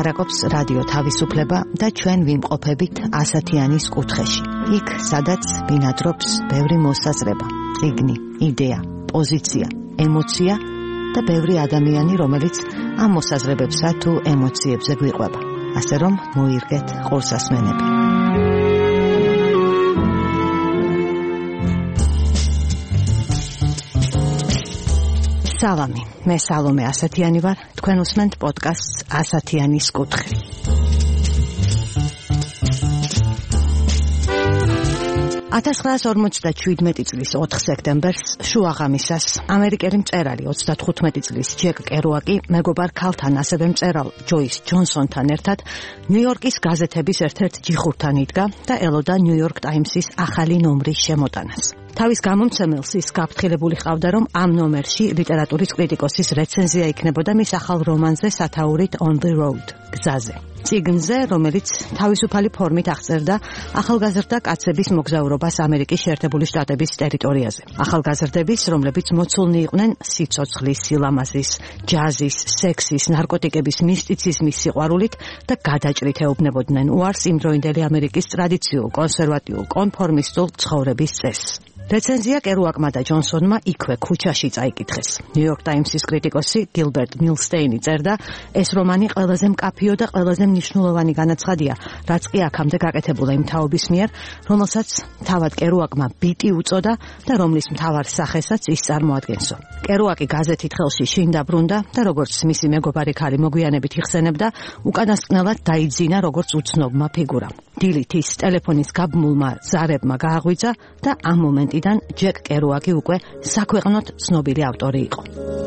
ლაპარაკობს რადიო თავისუფლება და ჩვენ ვიმყოფებით ასათიანის კუთხეში. იქ, სადაც ბინადრობს ბევრი მოსაზრება, წიგნი, იდეა, პოზიცია, ემოცია და ბევრი ადამიანი, რომელიც ამ მოსაზრებებსა თუ ემოციებზე გვიყვება. ასე რომ მოირგეთ ყურსასმენები. სალამი, მე სალომე ასათიანი ვარ, თქვენ უსმენთ პოდკასტს ასათიანის კუთხე. $1947 წლის 4 სექტემბერს შუაღამისას ამერიკელი მწერალი 35 წლის ჯეკ კერუაკი მეგობარ ქალთან, ასევე მწერალ ჯოის ჯონსონთან ერთად ნიუ-იორკის გაზეთების ერთ-ერთ ჯიხურთან იდგა და ელოდა ნიუ-იორკ ტაიმსის ახალი ნომრის შემოტანას. თავის გამომცემელს ის გაფრთხილებული ჰყავდა, რომ ამ ნომერში ლიტერატურის კრიტიკოსის რეცენზია იქნებოდა მის ახალ რომანზე სათაურით On the Road, გზაზე. წიგნზე, რომელიც თავისუფალი ფორმით აღწერდა ახალგაზრდა კაცების მოგზაურობას ამერიკის შეერთებული შტატების ტერიტორიაზე. ახალგაზრდების, რომლებიც მოცულნი იყვნენ სიცოცხლის, სილამაზის, ჯაზის, სექსის, ნარკოტიკების, მისტიციზმის სიყვარულით და გადაჭრით ეუბნებოდნენ უარს იმდროინდელი ამერიკის ტრადიციულ, კონსერვატიულ, კონფორმისტულ ცხოვრების წესს. რეცენზია კერუაკმა და ჯონსონმა იქვე ქუჩაში წაიკითხეს. ნიუ-იორკ ტაიმსის კრიტიკოსი გილბერტ მილსტეინი წერდა, ეს რომანი ყველაზე მკაფიო და ყველაზე მნიშვნელოვანი განაცხადია, რაც კი აქამდე გაკეთებულა იმ თაობის მიერ, რომელსაც თავად კერუაკმა ბიტი უწოდა და რომლის მთავარ სახესაც ის წარმოადგენსო. კერუაკი გაზეთით ხელში შინ დაბრუნდა და როგორც მისი მეგობარი ქალი მოგვიანებით იხსენებდა, უკანასკნელად დაიძინა როგორც უცნობმა ფიგურამ. დილით ის ტელეფონის გაბმულმა ზარებმა გააღვიძა და ამ მომენტიდან ჯეკ კერუაკი უკვე საქვეყნოდ ცნობილი ავტორი იყო.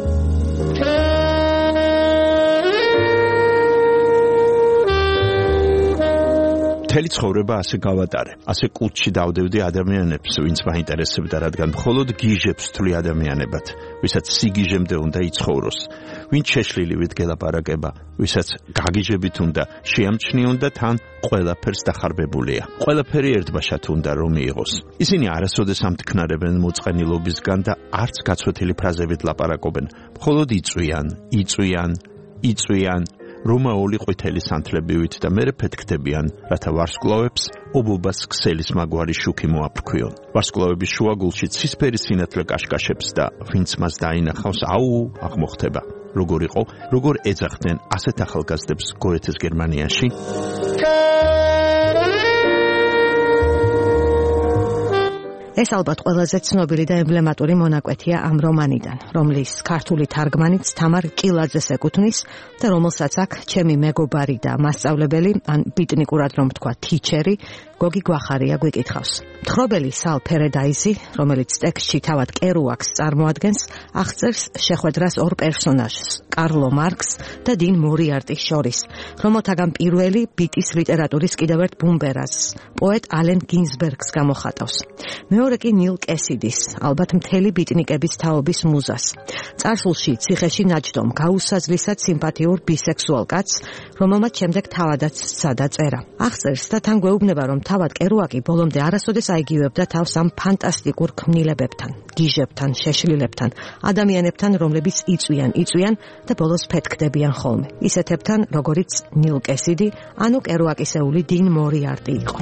მთელი ცხოვრება ასე გავატარე. ასე კუჩში დავდევდი ადამიანებს, ვინც მაინტერესებდა, რადგან მხოლოდ გიჟებს თვლი ადამიანებად, ვისაც სიგიჟემდე უნდა იცხოვროს, ვინც შეშლილივით გელაპარაკება, ვისაც გაგიჟებით უნდა შეამჩნიონ და თან ყველაფერს დახარბებულია. ყველაფერი ერთბაშად უნდა რომ მიიღოს. ისინი არასოდეს ამთქნარებენ მოწყენილობისგან და არც გაცვეთილი ფრაზებით ლაპარაკობენ, მხოლოდ იწვიან რომაული ყვითელი სანთლებივით და მერე ფეთქდებიან, რათა ვარსკვლავებს ობობას ქსელის მაგვარი შუქი მოაფრქვიონ. ვარსკვლავების შუაგულში ცისფერი სინათლე კაშკაშებს და ვინც მას დაინახავს, აღმოხდება. როგორ იყო, როგორ ეძახდნენ ასეთ ახალგაზრდებს გოეთეს გერმანიაში? ეს ალბათ ყველაზე ცნობილი და ემბლემატური მონაკვეთია ამ რომანიდან, რომლის ქართული თარგმანიც თამარ კილაძეს ეკუთვნის და რომელსაც აქ ჩემი მეგობარი და მასწავლებელი, ან ბიტნიკურად რომ თქვა თიჩერი, გოგი გვახარია გვიკითხავს. მთხრობელი სალ ფერედაიზი, რომელიც ტექსტში თავად კერუაკს წარმოადგენს, აღწერს შეხვედრას ორ პერსონაჟს, კარლო მარკს და 딘 მორიარტის შორის, რომელთაგან პირველი ბიტის ლიტერატურის კიდევ ერთ ბუმბერაზს, პოეტ ალენ გინზბერგს გამოხატავს. მეორე კი ნილ კესიდის, ალბათ მთელი ბიტნიკების თაობის მუზას. წარსულში ციხეში ნაჯდომ გაუსაზლისად სიმპათიურ ბისექსუალ კაცს, რომელმაც შემდეგ თავადაც სცადა წერა. აღწერს და თან გვეუბნება, რომ თავად კერუაკი ბოლომდე არასოდეს აიგივებდა თავს ამ ფანტასტიკურ ქმნილებებთან, გიჟებთან, შეშლილებთან, ადამიანებთან, რომლებიც იწვიან და ბოლოს ფეთქდებიან ხოლმე. ისეთებთან, როგორიც ნილ კესიდი, ანუ კერუაკისეული 딘 მორიარტი იყო.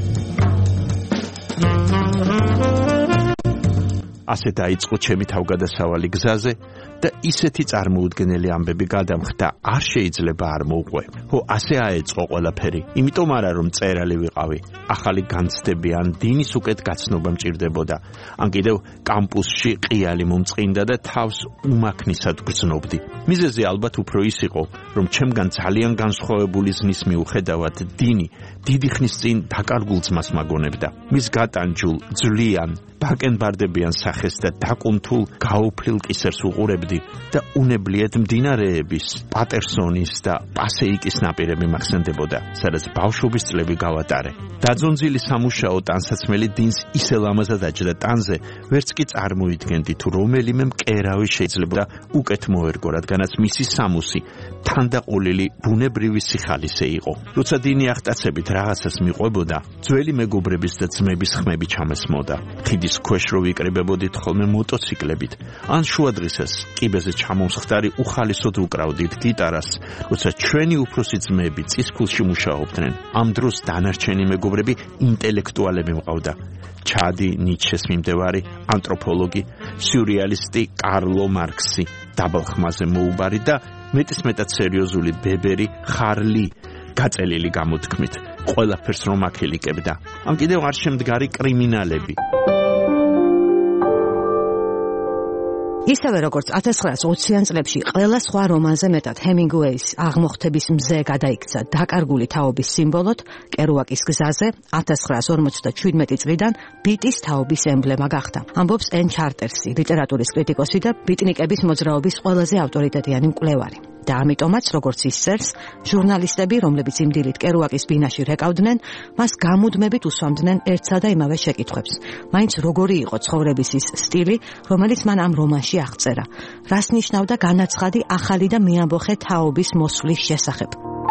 ასე დაიწყო ჩემი თავგადასავალი გზაზე და ისეთი წარმოუდგენელი ამბები გადამხდა, არ შეიძლება არ მოუყვე. ასე აეწყო ყველაფერი. იმიტომ არა რომ წერალი ვიყავი, ახალი განცდები ან დინის უკეთ გაცნობა მჭირდებოდა. ან კიდევ კამპუსში ყიალი მომწყინდა და თავს უმაქნისად გრძნობდი. მიზეზი ალბათ უფრო ის იყო, რომ ჩემგან ძალიან განსხვავებული ზნის მიუხედავად დინი დიდი ხნის წინ დაკარგულ ძმას მაგონებდა. მის გატანჯულ, ძლიან, ბაკენბარდებიან სახეს და დაკუნთულ გაუფლილ კისერს უყურებდი და უნებლიეთ მდინარეების, პატერსონის და პასეიკის ნაპირები მახსენდებოდა, სადაც ბავშვობის წლები გავატარე. დაძონძილი სამუშაო ტანსაცმელი დინს ისე ლამაზად აჯდა ტანზე, ვერც კი წარმოიდგენდი თუ რომელიმე მკერავი შეიძლება უკეთ მოერგო, რადგანაც მისი სამუსი თანდაყოლილი ბუნებრივი სიხალისე იყო. როცა დინი აღტაცებით რაღაცას მიყვებოდა, ძველი მეგობრების და ძმების ხმები ჩამესმოდა. ხიდის ქვეშ რო ვიკრიბებოდი მივედით ხოლმე მოტოციკლებით, ან შუადღისას კიბეზე ჩამომსხდარი უხალისოდ უკრავდით გიტარას, როცა ჩვენი უფროსი ძმები წისქვილში მუშაობდნენ. ამ დროს დანარჩენი მეგობრები ინტელექტუალები მყავდა. ჩადი ნიჩეს მიმდევარი ანთროპოლოგი, სიურეალისტი კარლო მარქსი, დაბალხმაზე მოუბარი და მეტისმეტად სერიოზული ბებერი ხარლი, გაწელილი გამოთქმით, ყველაფერს რომ აქელიკებდა. ამ კიდევ არ შემდგარი კრიმინალები. ისევე როგორც 1920-იან წლებში ყველა სხვა რომანზე მეტად ჰემინგუეის აღმოხთების მზე გადაიქცა დაკარგული თაობის სიმბოლოდ, კერუაკის გზაზე 1957 წლიდან ბიტის თაობის ემბლემა გახდა. ამბობს ენ ჩარტერსი, ლიტერატურის კრიტიკოსი და ბიტნიკების მოძრაობის ყველაზე ავტორიტეტიანი მკვლევარი. და ამიტომაც, როგორც ის წერს, ჟურნალისტები, რომლებიც იმ დილით კერუაკის ბინაში რეკავდნენ, მას გამუდმებით უსვამდნენ ერთსა და იმავე შეკითხვებს. მაინც როგორი იყო ცხოვრების ის სტილი, რომელიც მან ამ რომანში აღწერა? რას ნიშნავდა განაცხადი ახალი და მეამბოხე თაობის მოსვლის შესახებ?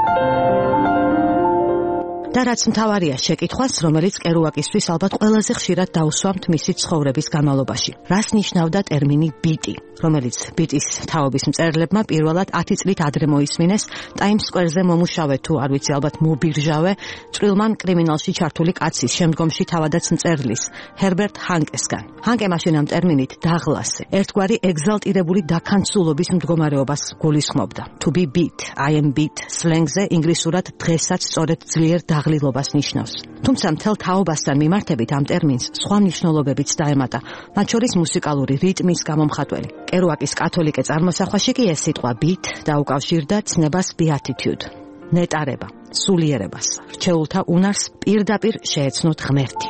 და რაც მთავარია შეკითხვას, რომელიც კერუაკისთვის ალბათ ყველაზე ხშირად დაუსვამთ მისი ცხოვრების განმავლობაში. რას ნიშნავდა ტერმინი ბიტი, რომელიც ბიტის თაობის მწერლებმა პირველად 10 წლით ადრე მოისმინეს ტაიმს სკვერზე მომუშავე თუ არ ვიცი ალბათ მობირჟავე წვრილმან კრიმინალში ჩართული კაცის, შემდგომში თავადაც მწერლის ჰერბერტ ჰანკესგან. ჰანკე მაშინ ამ ტერმინით დაღლასე, ერთგვარი ეგზალტირებული დაქანცულობის მდგომარეობას გულისხმობდა. To be beat, I am beat სლენგზე ინგლისურად დღესაც სწორედ ძლიერ დაღლილობას ნიშნავს. თუმცა მთელ თაობასთან მიმართებით ამ ტერმინს სხვა მნიშვნელობებიც დაემატა, მათ შორის მუსიკალური რიტმის გამომხატველი. კერუაკის კათოლიკე წარმოსახვაში კი ეს სიტყვა beat დაუკავშირდა ცნებას beatitude, ნეტარება, სულიერებას, რჩეულთა უნარს პირდაპირ შეეცნოთ ღმერთი.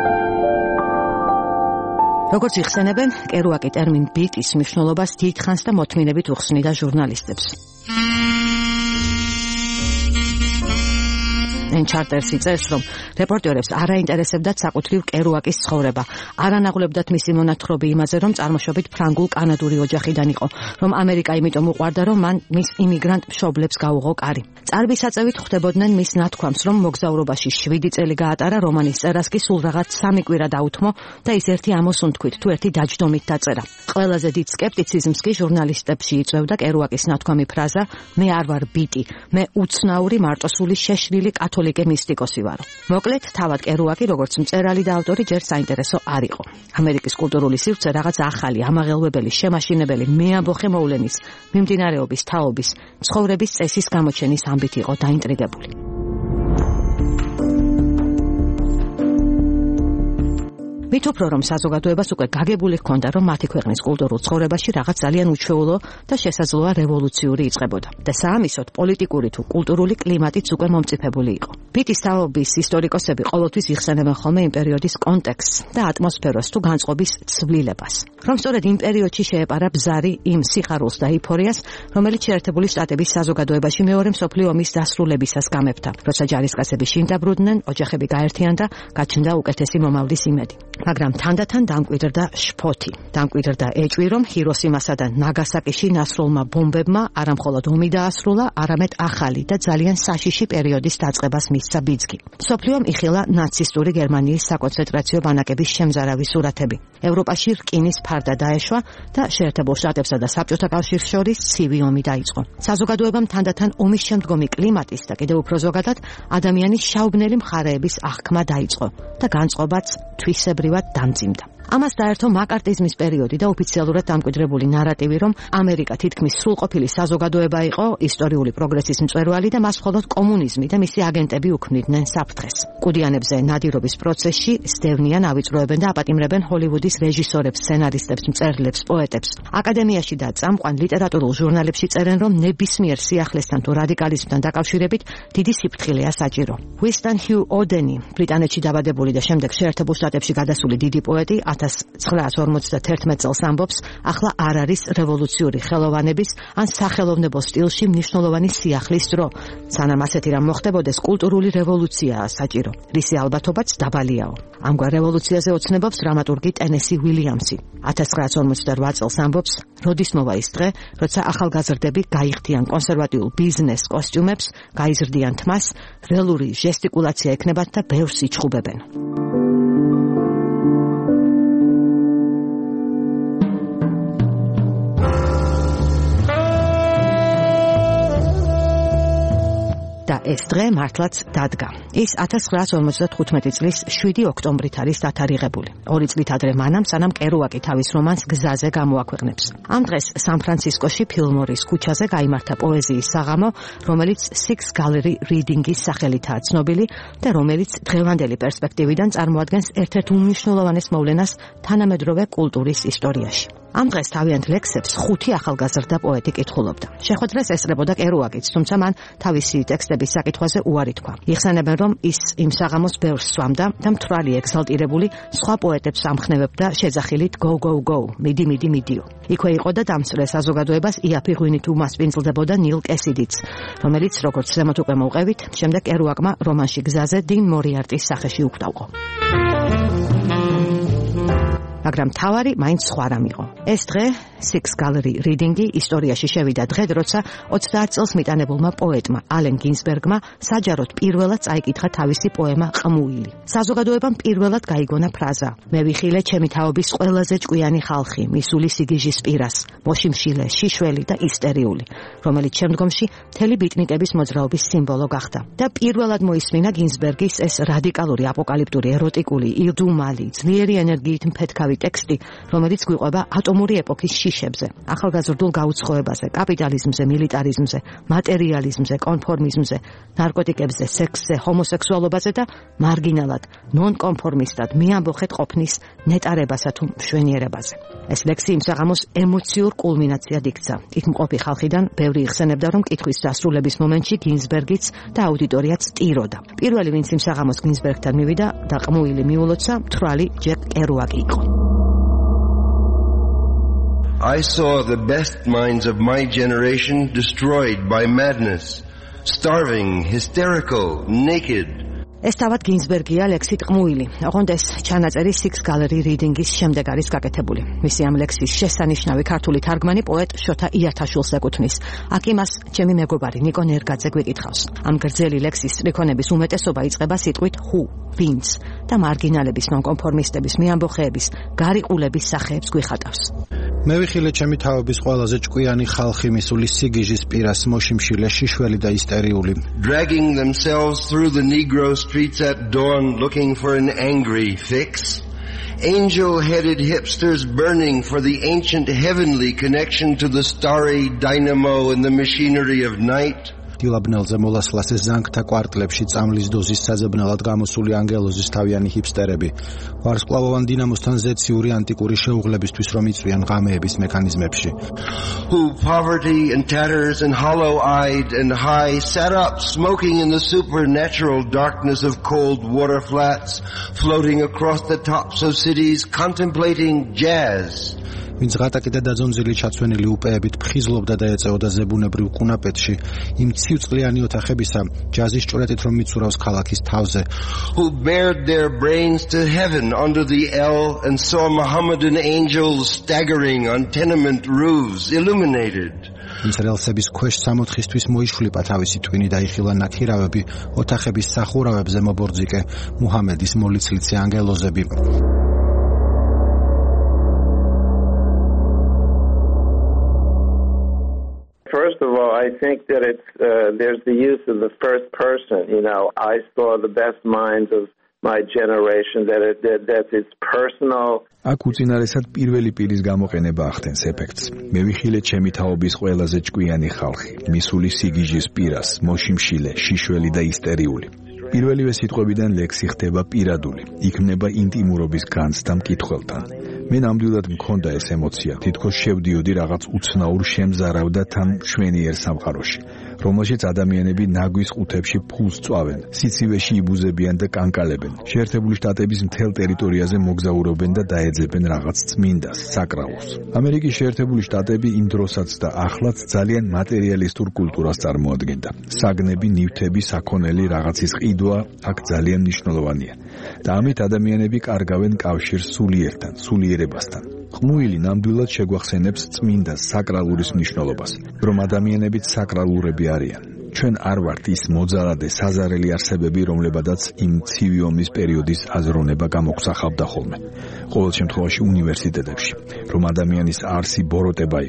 როგორც იხსენებენ, კერუაკი ტერმინ ბიტის მნიშვნელობას დიდხანს და მოთმინებით უხსნიდა ჟურნალისტებს. ენ ჩარტერსი წერს, რომ რეპორტერებს არ აინტერესებდათ საკუთრივ კერუაკის ცხოვრება. არ ანაღლებდათ მისი მონათხრობი იმაზე, რომ წარმოშობით ფრანგულ-კანადური ოჯახიდან იყო, რომ ამერიკა იმიტომ უყვარდა, რომ მან მის იმიგრანტ მშობლებს გაუღო კარი. წარბისაწევით ხვდებოდნენ მის ნათქვამს, რომ მოგზაურობაში 7 წელი გაატარა, რომანის წერას კი სულ რაღაც 3 კვირა დაუთმო და ის ერთი ამოსუნთქვით თუ ერთი დაჯდომით დაწერა. ყველაზე დიდ სკეპტიციზმს კი ჟურნალისტებში იწვევდა კერუაკის ნათქვამი ფრაზა „მე არ ვარ ბიტი, მე უცნაური მარტოსული შეშლილი კათოლიკე მისტიკოსი ვარო“. მოკლედ, თავად კერუაკი, როგორც მწერალი და ავტორი, ჯერ საინტერესო არ იყო. ამერიკის კულტურული სივრცე რაღაც ახალი, ამაღელვებელი, შემაშინებელი, მეამბოხე მოვლენის, მიმდინარეობის, თაობის, ცხოვრების წესის გამოჩენის ამბით იყო დაინტრიგებული. მით უფრო რომ საზოგადოებას უკვე გაგებული ჰქონდა, რომ მათი ქვეყნის კულტურულ ცხოვრებაში რაღაც ძალიან უჩვეულო და შესაძლოა რევოლუციური იწყებოდა. და საამისოდ პოლიტიკური თუ კულტურული კლიმატიც უკვე მომწიფებული იყო. ბიტის თაობის ისტორიკოსები ყოველთვის იხსენებენ ხოლმე იმ პერიოდის კონტექსტს და ატმოსფეროს თუ განწყობის ცვლილებას. რომ სწორედ იმ პერიოდში შეეპარა ბზარი იმ სიხარულს და ეიფორიას, რომელიც შეერთებული შტატების საზოგადოებაში მეორე მსოფლიო ომის დასრულებისას გამეფდა, როცა ჯარისკაცები შინ დაბრუნდნენ, ოჯახები გაერთიანდა, გაჩნდა უკეთესი მომავლის იმედი. მაგრამ თანდათან დამკვიდრდა შფოთი. დამკვიდრდა ეჭვი, რომ ჰიროსიმასა და ნაგასაკიში ნასრულმა ბომბებმა არამხოლოდ ომი დაასრულა, არამედ ახალი და ძალიან საშიში პერიოდის დაწყებას მისცა ბიძგი. მსოფლიომ იხილა ნაცისტური გერმანიის საკონცენტრაციო ბანაკების შემზარავი სურათები. ევროპაში რკინის ფარდა დაეშვა და შეერთებულ შტატებსა და საბჭოთა კავშირს შორის ცივი ომი დაიწყო. საზოგადოებამ თანდათან ომის შემდგომი კლიმატის და კიდევ უფრო ზოგადად ადამიანის შაუბნელი მხარეების აღქმა დაიწყო და განწყობაც თვისებრივად დამძიმდა. ამას დაერთო მაკარტიზმის პერიოდი და ოფიციალურად დამკვიდრებული ნარატივი, რომ ამერიკა თითქმის სრულყოფილი საზოგადოება იყო, ისტორიული პროგრესის მწვერვალი და მას მხოლოდ კომუნიზმი და მისი აგენტები უქმნიდნენ საფრთხეს. კუდიანებზე ნადირობის პროცესში სდევნიან, ავიწროებენ და აპატიმრებენ ჰოლივუდის რეჟისორებს, სცენარისტებს, მწერლებს, პოეტებს. აკადემიაში და წამყვან ლიტერატურულ ჟურნალებში წერენ, რომ ნებისმიერ სიახლესთან თუ რადიკალიზმთან დაკავშირებით დიდი სიფრთხილეა საჭირო. უინსტონ ჰიუ ოდენი, ბრიტანეთში დაბადებული და შემდეგ შეერთებულ შტატებში გადასული დიდი პოეტი 1951 წელს ამბობს, ახლა არ არის რევოლუციური ხელოვანების ან სახელოვნებო სტილში მნიშვნელოვანი სიახლის დრო. სანამ ასეთი რამ მოხდებოდეს, კულტურული რევოლუციაა საჭირო, რისი ალბათობაც დაბალიაო. ამგვარ რევოლუციაზე ოცნებობს დრამატურგი ტენესი უილიამსი. 1958 წელს ამბობს, როდის მოვა ის დღე, როცა ახალგაზრდები გაიხდიან კონსერვატიულ ბიზნეს კოსტიუმებს, გაიზრდიან თმას, ველური ჟესტიკულაცია ექნებათ და ბევრს იჩხუბებენ. ეს დღე მართლაც დადგა. ის 1955 წლის 7 ოქტომბრით არის დათარიღებული. 2 წლით ადრე მანამ, სანამ კერუაკი თავის რომანს გზაზე გამოაქვეყნებს. ამ დღეს სან-ფრანცისკოში ფილმორის ქუჩაზე გაიმართა პოეზიის საღამო, რომელიც Six Gallery Reading-ის სახელითაა ცნობილი და რომელიც დღევანდელი პერსპექტივიდან წარმოადგენს ერთ-ერთ უმნიშვნელოვანეს მოვლენას თანამედროვე კულტურის ისტორიაში. ამ დღეს თავიანთ ლექსებს 5 ახალგაზრდა პოეტი კითხულობდა. შეხვედრას ესწრებოდა კერუაკიც, თუმცა მან თავისი ტექსტების საკითხვაზე უარი თქვა. იხსენებენ, რომ ის იმ საღამოს ბევრს სვამდა და მთვრალი ეგზალტირებული სხვა პოეტებს ამხნევებდა შეძახილით go go go, მიდი მიდი მიდიო. იქვე იყო და დამსწრე საზოგადოებას იაფი ღვინით უმასპინძლდებოდა ნილ კესიდიც, რომელიც როგორც ზემოთ უკვე მოვყევით, შემდეგ კერუაკმა რომანში გზაზე 딘 მორიარტის სახეში უკტავყო. მაგრამ თავარი მაინც სხვა რამ იყო. ეს დღე Six Gallery Reading-ი ისტორიაში შევიდა დღედ, როცა 30 წელს მიტანებულმა პოეტმა ალენ გინზბერგმა საჯაროდ პირველად წაიკითხა თავისი პოემა ყმუილი. საზოგადოებამ პირველად გაიგონა ფრაზა: მე ვიხილე ჩემი თაობის ყველაზე ჭკვიანი ხალხი, მისული სიგიჟის პირას, მოშიმშილე, შიშველი და ისტერიული, რომელიც შემდგომში მთელი ბიტნიკების მოძრაობის სიმბოლო გახდა. და პირველად მოისმინა გინზბერგის ეს რადიკალური, აპოკალიფტური, ეროტიკული, ილდუმალი, ძლიერი ენერგიით მფეთქავი ტექსტი, რომელიც გვიყვება ატომური ეპოქის შიშებზე, ახალგაზრდულ გაუცხოებაზე, კაპიტალიზმზე, მილიტარიზმზე, მატერიალიზმზე, კონფორმიზმზე, ნარკოტიკებზე, სექსზე, ჰომოსექსუალობაზე და მარგინალად, ნონკონფორმისტად, მიამბოხეთ ყოფნის ნეტარებასა თუ მშვენიერებაზე. ეს ლექსი იმ საღამოს ემოციურ კულმინაციად იქცა. იქ მყოფი ხალხიდან ბევრი იხსენებდა, რომ კითხვის დასრულების მომენტში გინზბერგიც და აუდიტორიაც ტიროდა. პირველი, ვინც იმ საღამოს გინზბერგთან მივიდა და ყმუილი მიულოცა, მთვრალი ჯეკ კერუაკი იყო. I saw the best minds of my generation destroyed by madness, starving, hysterical, naked. ეს თავად გინზბერგია ლექსით ყმუილი. ოღონდ ეს ჩანაწერი Six Gallery Reading-ის შემდეგ არის გაკეთებული. მისი ამ ლექსის შესანიშნავი ქართული თარგმანი პოეტ შოთა იათაშვილს ეკუთვნის. აქ იმას ჩემი მეგობარი ნიკო ნერგაძე გვიკითხავს. ამ გრძელი ლექსის სტრიქონების უმეტესობა იწყება სიტყვით who, ვინც და მარგინალების, ნონკონფორმისტების, მიამბოხეების, გარიყულების სახეებს გვიხატავს. მე ვიხილე ჩემი თაობის ყველაზე ჭკვიანი ხალხი, მისული სიგიჟის პირას, მოშიმშილე, შიშველი და ისტერიული. Dragging themselves through the Negro streets at dawn looking for an angry fix. Angel-headed hipsters burning for the ancient heavenly connection to the starry dynamo and the machinery of night. დილაბნელზე მოლასლას ზანგთა კვარტლებში წამლის დოზის საზებნელად გამოსული ანგელოზის თავიანი ჰიპსტერები, ვარსკვლავოვან დინამოსთან ზეციური ანტიკური შეუღლებისთვის რომ იწვიან ღამეების მექანიზმებში. Who poverty and tatters and hollow-eyed and high sat up smoking in the supernatural darkness of cold water flats, floating across the tops of cities, contemplating jazz. ვინც ღატაკი და დაძონძილი ჩაცვენილი უპეებით ფხიზლობდა და ეწეოდა ზებუნებრივ კუნაპეთში, იმ ცივწყლიანი ოთახებისა, ჯაზის ჭვრეტით რომ მიცურავს ქალაქის თავზე. Who bared their brains to heaven under the L and saw Mohammedan angels staggering on tenement roofs, illuminated. ვინც რელსების ქვეშ სამოთხისთვის მოიშვლიპა თავისი ტვინი და იხილა ნაქირავები, ოთახების სახურავებზე მობორძიკე მუჰამედის მოლიცლიცი ანგელოზები. First of all, I think that there's the use of the first person. You know, I saw the best minds of my generation. That it's personal. აქ უწინარესად პირველი პირის გამოყენება ახდენს ეფექტს. მე ვიხილე ჩემი თაობის ყველაზე ჭკვიანი ხალხი, მისული სიგიჟის პირას, მოშიმშილე, შიშველი და ისტერიული. პირველივე სიტყვებიდან ლექსი ხდება პირადული, იქმნება ინტიმურობის განცდა მკითხველთან. მე ნამდვილად მქონდა ეს ემოცია, თითქოს შევდიოდი რაღაც უცნაურ შემზარავ და თან მშვენიერ სამყაროში, რომელშიც ადამიანები ნაგვის ყუთებში ფულს წვავენ, სიცივეში იბუზებიან და კანკალებენ. შეერთებული შტატების მთელ ტერიტორიაზე მოგზაურობენ და დაეძებენ რაღაც წმინდას, საკრალოს. ამერიკის შეერთებული შტატები იმ დროსაც და ახლაც ძალიან მატერიალისტურ კულტურას წარმოადგენდა. საგნები, ნივთები, საქონელი, რაღაცის ყიდვა აქ ძალიან მნიშვნელოვანია. და ამით ადამიანები კარგავენ კავშირს სულიერთან, სულიერებასთან. ყმუილი ნამდვილად შეგვახსენებს წმინდას, საკრალურის მნიშვნელობას, რომ ადამიანებიც საკრალურები არიან. ჩვენ არ ვართ ის მოძალადე საზარელი არსებები, რომლებადაც იმ ცივი ომის პერიოდის აზროვნება გამოგვსახავდა ხოლმე. ყოველ შემთხვევაში უნივერსიტეტებში, რომ ადამიანის არსი ბოროტება იყო.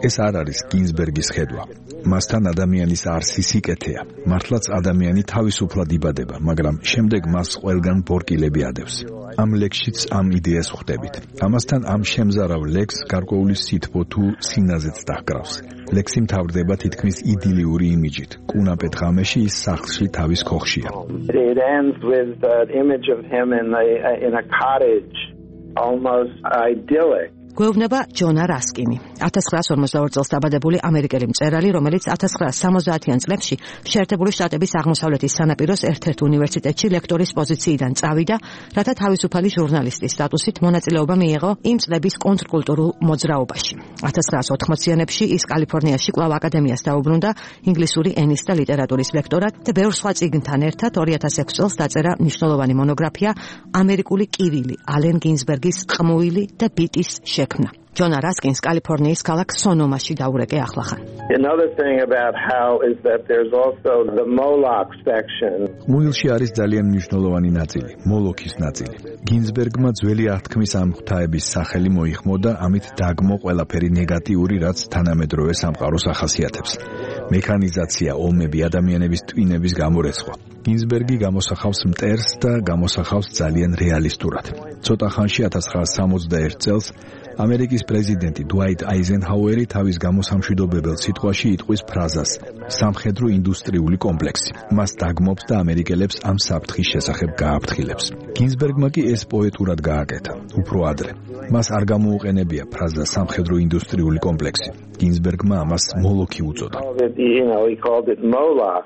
ეს არ არის გინზბერგის ხედვა. მასთან ადამიანის არსი სიკეთეა. მართლაც ადამიანი თავისუფლად იბადება, მაგრამ შემდეგ მას ყველგან ბორკილები ადევს. ამ ლექსშიც ამ იდეას ვხვდებით. ამასთან ამ შემზარავ ლექსს გარკვეული სითბო თუ სინაზეც დაჰკრავს. ლექსი მთავრდება თითქმის იდილიური იმიჯით. კუნაპეთ ღამეში ის სახლში თავის ქოხშია. It ends with the image of him in a cottage, almost idyllic. გვეუბნება ჯონა რასკინი, 1942 წელს დაბადებული ამერიკელი მწერალი, რომელიც 1970-იან წლებში შეერთებული შტატების აღმოსავლეთის სანაპიროს ერთ-ერთ უნივერსიტეტში ლექტორის პოზიციიდან წავიდა, რათა თავისუფალი ჟურნალისტის სტატუსით მონაწილეობა მიიღო იმ წლების კონტრკულტურულ მოძრაობაში. 1980-იანებში ის კალიფორნიაში კვლავ აკადემიას დაუბრუნდა ინგლისური ენის და ლიტერატურის ლექტორად და ბევრ სხვა წიგნთან ერთად 2006 წელს დაწერა მნიშვნელოვანი მონოგრაფია ამერიკული კივილი, ალენ გინზბერგის ყმუილი და ბიტის შექმნა. ჯონა რასკინს კალიფორნიის ქალაქ სონომაში დაურეკე ახლახან. Another thing about Hal is that there's also the Moloch section. მუილში არის ძალიან მნიშვნელოვანი ნაწილი, მოლოქის ნაწილი. გინზბერგმა ძველი აღთქმის ამ ღვთაების სახელი მოიხმო და ამით დაგმო ყველაფერი ნეგატიური, რაც თანამედროვე სამყაროს ახასიათებს. მექანიზაცია, ომები, ადამიანების ტვინების გამორეცხვა. გინზბერგი გამოსახავს მტერს და გამოსახავს ძალიან რეალისტურად. ცოტა ხანში 1961 წელს ამერიკის პრეზიდენტი დუაიტ აიზენჰაუერი თავის გამოსამშვიდობებელ სიტყვაში იტყვის ფრაზას სამხედრო ინდუსტრიული კომპლექსი. მას დაგმობს და ამერიკელებს ამ საფრთხის შესახებ გააფრთხილებს. გინზბერგმა კი ეს პოეტურად გააკეთა, უფრო ადრე. მას არ გამოუყენებია ფრაზა სამხედრო ინდუსტრიული კომპლექსი. გინზბერგმა ამას მოლოქი უწოდა. He called it Moloch.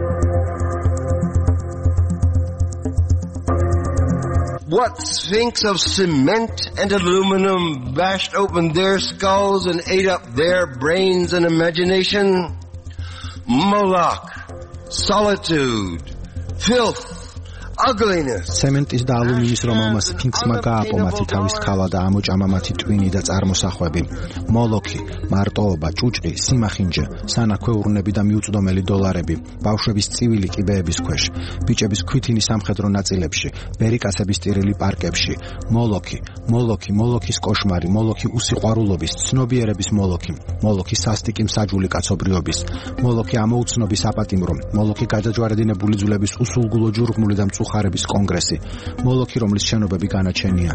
What sphinx of cement and aluminum bashed open their skulls and ate up their brains and imagination? Moloch, solitude, filth, ugliness. ცემენტის და ალუმინის რომელმა სფინქსმა გააპო მათი თავის ქალა და ამოჭამა მათი ტვინი და წარმოსახვები. მოლოქი, მარტოობა, ჭუჭყი, სიმახინჯე, სანაქვეურნები და მიუწვდომელი დოლარები, ბავშვების წივილი კიბეების ქვეშ, ბიჭების ქვითინი სამხედრო ნაწილებში, ბერიკასების ტირილი პარკებში. მოლოქი, მოლოქი, მოლოქის კოშმარი, მოლოქი უსიყვარულობის, ცნობიერების მოლოქი, მოლოქი სასტიკი მსაჯული კაცობრიობის, მოლოქი ამოუცნობის აპატიმრო, მოლოქი გადაჯვარედინებული ძვლების უსულგულო ჯურღმული და მწუხარების კონგრესი, მოლოქი, რომლის შენობები განაჩენია.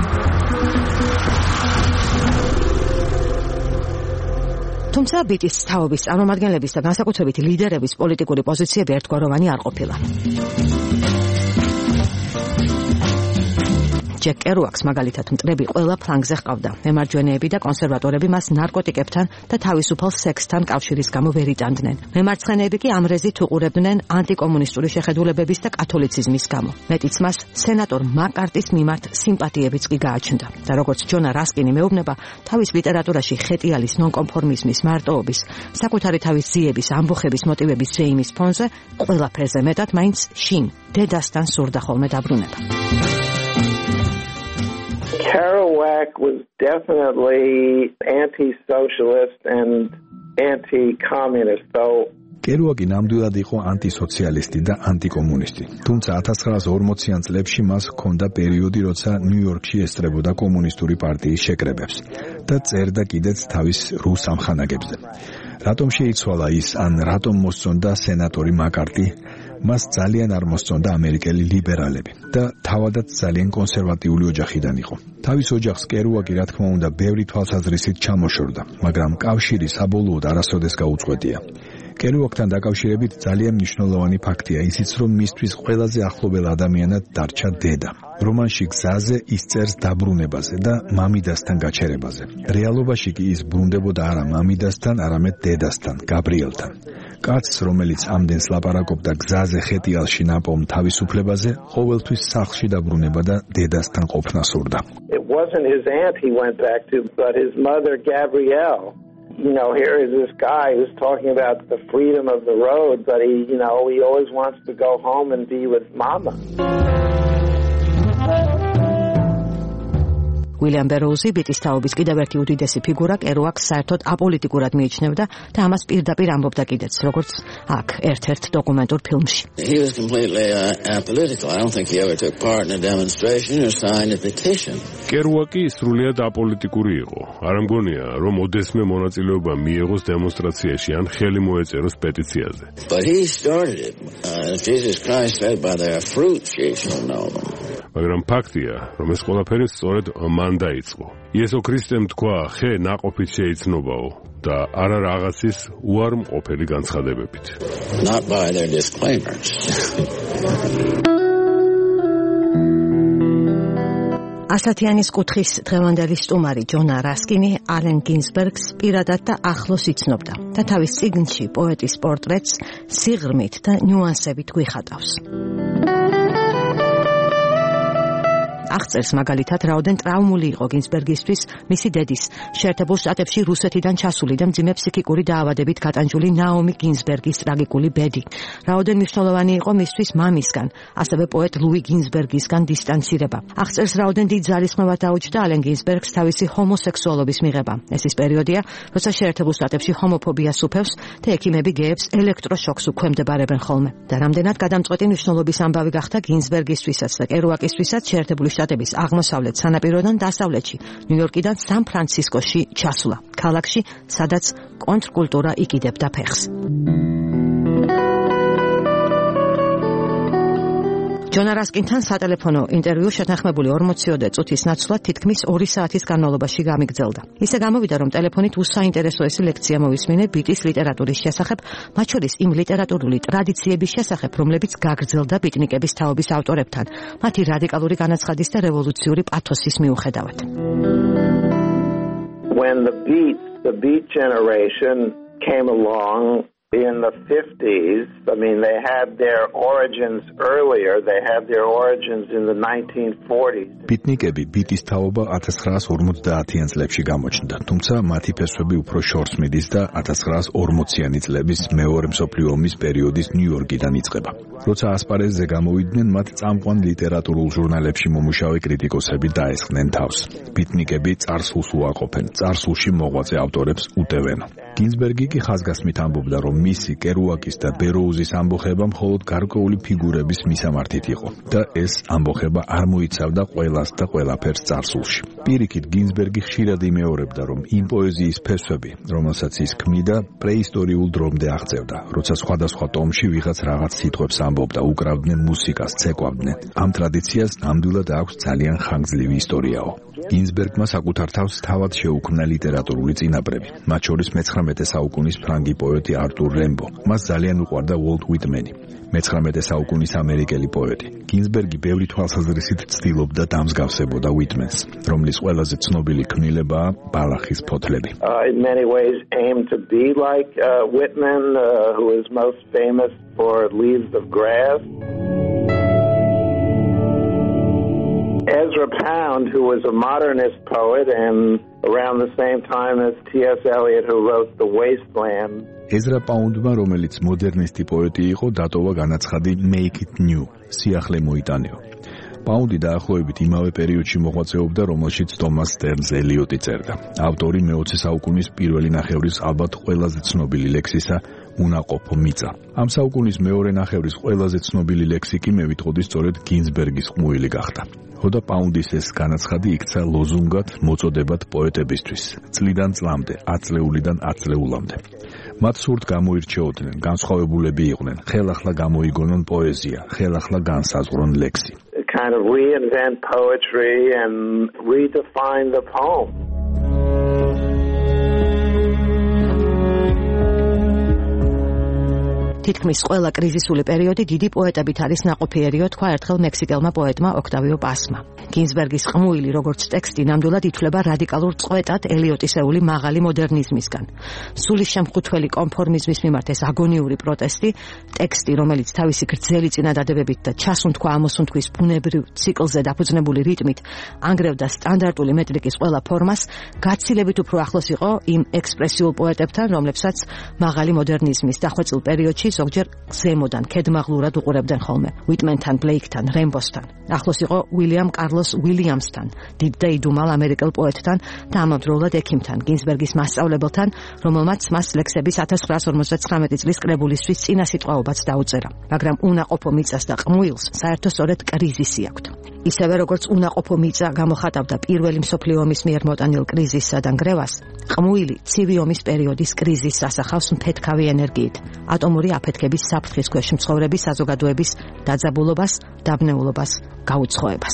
თუმცა ბიტის თაობის წარმომადგენლების და განსაკუთრებით ლიდერების პოლიტიკური პოზიციები ერთგვაროვანი არ ყოფილა. ჯეკ კერუაკს მაგალითად მტრები ყველა ფლანგზე ჰყავდა. მემარჯვენეები და კონსერვატორები მას ნარკოტიკებთან და თავისუფალ სექსთან კავშირის გამო ვერ იტანდნენ. მემარცხენეები კი ამ რეზით უყურებდნენ ანტიკომუნისტური შეხედულებების და კათოლიციზმის გამო. მეტიც მას სენატორ მაკარტის მიმართ სიმპათიებიც კი გააჩნდა. და როგორც ჯონა რასკინი მეუბნება, თავის ლიტერატურაში ხეტიალის ნონკონფორმიზმის, მარტოობის, საკუთარი თავის ძიების, ამბოხების მოტივების ზეიმის ფონზე ყველაფერზე მეტად მაინც შინ დედასთან სურდა ხოლმე დაბრუნება. Kerouac was definitely anti-socialist and anti-communist, though კერუაკი ნამდვილად იყო ანტისოციალისტი და ანტიკომუნისტი. თუმცა 1940-იან წლებში მას ჰქონდა პერიოდი, როცა ნიუ-იორკში ესწრებოდა კომუნისტური პარტიის შეკრებებს და წერდა კიდეც თავის რუ სამხანაგებზე. რატომ შეიცვალა ის, ან რატომ მოსწონდა სენატორი მაკარტი? მას ძალიან არ მოსწონდა ამერიკელი ლიბერალები და თავადაც ძალიან კონსერვატიული ოჯახიდან იყო. თავის ოჯახს კერუაკი, რა თქმა უნდა, ბევრი თვალსაზრისით ჩამოშორდა, მაგრამ კავშირი საბოლოოდ არასოდეს გაუწყვეტია. კერუაკთან დაკავშირებით ძალიან მნიშვნელოვანი ფაქტია ისიც, რომ მისთვის ყველაზე ახლობელ ადამიანად დარჩა დედა. რომანში გზაზე ის წერს დაბრუნებაზე და მამიდასთან გაჩერებაზე. რეალობაში კი ის ბრუნდებოდა არა მამიდასთან, არამედ დედასთან, გაბრიელთან. კაცს, რომელიც ამდენს ლაპარაკობდა გზაზე ხეტიალში ნაპოვნ თავისუფლებაზე, ყოველთვის სახლში დაბრუნება და დედასთან ყოფნა სურდა. it wasn't his aunt he went back to, but his mother, Gabrielle. Here is this guy who's talking about the freedom of the road, but he always wants to go home and be with mama. უილიამ ბეროუზი ბიტის თაობის კიდევ ერთი უდიდესი ფიგურა კერუაკს საერთოდ აპოლიტიკურად მიიჩნევდა და ამას პირდაპირ ამბობდა კიდეც, როგორც აქ ერთ-ერთ დოკუმენტურ ფილმში. He was completely apolitical. I don't think he ever took part in a demonstration or signed a petition. კერუაკი სრულიად აპოლიტიკური იყო. არ მგონია, რომ ოდესმე მონაწილეობა მიიღოს დემონსტრაციაში ან ხელი მოეწეროს პეტიციაზე. But he started it. Jesus Christ said by their fruits ye shall know them. მაგრამ ფაქტია, რომ ეს ყველაფერი სწორედ მან დაიწყო. იესო ქრისტემ თქვა, ხე ნაყოფით შეიცნობაო და არა რაღაცის უარმყოფელი განცხადებებით. Not by their disclaimers. ასათიანის კუთხის დღევანდელი სტუმარი ჯონა რასკინი ალენ გინზბერგს პირადად და ახლოს იცნობდა და თავის წიგნში პოეტის პორტრეტს სიღრმით და ნიუანსებით გვიხატავს. აღწერს მაგალითად რაოდენ ტრავმული იყო გინზბერგისთვის მისი დედის შეერთებულ შტატებში რუსეთიდან ჩასული და მძიმე ფსიქიკური დაავადებით გატანჯული ნაომი გინზბერგის ტრაგიკული ბედი. რაოდენ მნიშვნელოვანი იყო მისთვის მამისგან, ასევე პოეტ ლუი გინზბერგისგან დისტანცირება. აღწერს რაოდენ დიდ ძალისხმევად დაუჯდა ალენ გინზბერგს თავისი ჰომოსექსუალობის მიღება. ეს ის პერიოდია, როცა შეერთებულ შტატებში ჰომოფობია სუფევს და ექიმები გეებს ელექტროშოკს უქვემდებარებენ ხოლმე. და რამდენად გადამწყვეტი მნიშვნელობის ამბავი გახდა გინზბერგისთვისაც და კერუაკისთვისაც შეერთებული შტატების აღმოსავლეთ სანაპიროდან დასავლეთში, ნიუ-იორკიდან სან-ფრანცისკოში ჩასვლა, ქალაქში, სადაც კონტრკულტურა იკიდებდა ფეხს. ჯონა რასკინთან სატელეფონო ინტერვიუ შეთანხმებული 40-ოდე წუთის ნაცვლად თითქმის 2 საათის განმავლობაში გამიგრძელდა. ისე გამოვიდა, რომ ტელეფონით უსაინტერესოესი ლექცია მოვისმინე ბიტის ლიტერატურის შესახებ, მათ შორის იმ ლიტერატურული ტრადიციების შესახებ, რომლებიც გაგრძელდა ბიტნიკების თაობის ავტორებთან, მათი რადიკალური განაცხადის და რევოლუციური პათოსის მიუხედავად. When the beat generation came along in the 50s, I mean, they had their origins earlier. They had their origins in the 1940s. ბიტნიკები ბიტის თაობა 1950-იან წლებში გამოჩნდა, თუმცა მათი ფესვები უფრო შორს მიდის და 1940-იანი წლების მეორე მსოფლიო ომის პერიოდის ნიუ-იორკიდან იწყება. როცა ასპარეზზე გამოვიდნენ, მათ წამყვან ლიტერატურულ ჟურნალებში მომუშავე კრიტიკოსები დაესხნენ თავს. ბიტნიკები წარსულს უაყოფენ, წარსულში მოღვაწე ავტორებს უტევენ. გინზბერგი კი ხაზგასმით ამბობდა, რომ მისი კერუაკის და ბეროუზის ამბოხება მხოლოდ გარკვეული ფიგურების მისამართით იყო და ეს ამბოხება არ მოიცავდა ყველას და ყველაფერს წარსულში. პირიქით გინზბერგი ხშირად იმეორებდა, რომ იმ პოეზიის ფესვები, რომელსაც ის ქმნიდა, პრეისტორიულ დრომდე აღწევდა, როცა სხვადასხვა ტომში ვიღაც რაღაც სიტყვებს ამბობდა, უკრავდნენ მუსიკას, ცეკვავდნენ. ამ ტრადიციას ნამდვილად აქვს ძალიან ხანგრძლივი ისტორიაო. გინზბერგმა საკუთარ თავს თავად შეუქმნა ლიტერატურული წინაპრები, მათ შორის მე-19 საუკუნის ფრანგი პოეტი არტურ რემბო. მას ძალიან უყვარდა უოლტ უიტმენი, მე-19 საუკუნის ამერიკელი პოეტი. გინზბერგი ბევრი თვალსაზრისით ცდილობდა დამსგავსებოდა უიტმენს, რომლის ყველაზე ცნობილი ქმნილებაა ბალახის ფოთლები. In many ways aimed to be like Whitman, who is most famous for Leaves of Grass. Ezra Pound, who was a modernist poet and around the same time as T.S. Eliot, who wrote The Wasteland. ეზრა პაუნდმა, რომელიც მოდერნისტი პოეტი იყო, დატოვა განაცხადი Make it new, სიახლე მოიტანეო. პაუნდი დაახლოებით იმავე პერიოდში მოღვაწეობდა, რომელშიც თომას სტერნს ელიოტი წერდა. ავტორი მე-20 საუკუნის პირველი ნახევრის ალბათ ყველაზე ცნობილი ლექსისა უნაყოფო მიწა. ამ საუკუნის მეორე ნახევრის ყველაზე ცნობილი ლექსი კი მე ვიტყოდი სწორედ გინზბერგის ყმუილი გახდა. ხოდა პაუნდის ეს განაცხადი იქცა ლოზუნგად, მოწოდებად პოეტებისთვის, წლიდან წლამდე, 10 წლეულიდან 10 წლეულამდე. მათ სურთ გამოირჩეოდნენ, განსხვავებულები იყვნენ, ხელახლა გამოიგონონ პოეზია, ხელახლა განსაზღვრონ ლექსი. Kind of reinvent poetry and redefine the poem. თითქმის ყველა კრიზისული პერიოდი დიდი პოეტებით არის ნაყოფიერიო, თქვა ერთხელ მექსიკელმა პოეტმა ოქტავიო პასმა. გინზბერგის ყმუილი, როგორც ტექსტი, ნამდვილად ითვლება რადიკალურ წყვეტად ელიოტისეული მაღალი მოდერნიზმისგან. სულის შემხუთველი კონფორმიზმის მიმართ ეს აგონიური პროტესტი, ტექსტი, რომელიც თავისი გრძელი წინადადებებით და ჩასუნთქვა ამოსუნთქვის ბუნებრივ ციკლზე დაფუძნებული რიტმით ანგრევდა სტანდარტული მეტრიკის ყველა ფორმას, გაცილებით უფრო ახლოს იყო იმ ექსპრესიულ პოეტებთან, რომლებსაც მაღალი მოდერნიზმის დახვეწილ პერიოდში ზოგჯერ ზემოდან ქედმაღლურად უყურებდნენ ხოლმე უიტმენთან, ბლეიქთან, რემბოსთან. ახლოს იყო უილიამ კარლოს უილიამსთან, დიდ და იდუმალ ამერიკელ პოეტთან და ამავდროულად ექიმთან, გინზბერგის მასწავლებელთან, რომელმაც მას ლექსების 1959 წლის კრებულისთვის წინასიტყვაობაც დაუწერა. მაგრამ უნაყოფო მიწას და ყმუილს საერთო სწორედ კრიზისი აქვთ. ისევე როგორც უნაყოფო მიწა გამოხატავდა პირველი მსოფლიო ომის მიერ მოტანილ კრიზისსა და ნგრევას, ყმუილი ცივი ომის პერიოდის კრიზისს ასახავს მფეთქავი ენერგიით, ატომური აფეთქების საფრთხის ქვეშ მცხოვრების საზოგადოების დაძაბულობას, დაბნეულობას, გაუცხოებას.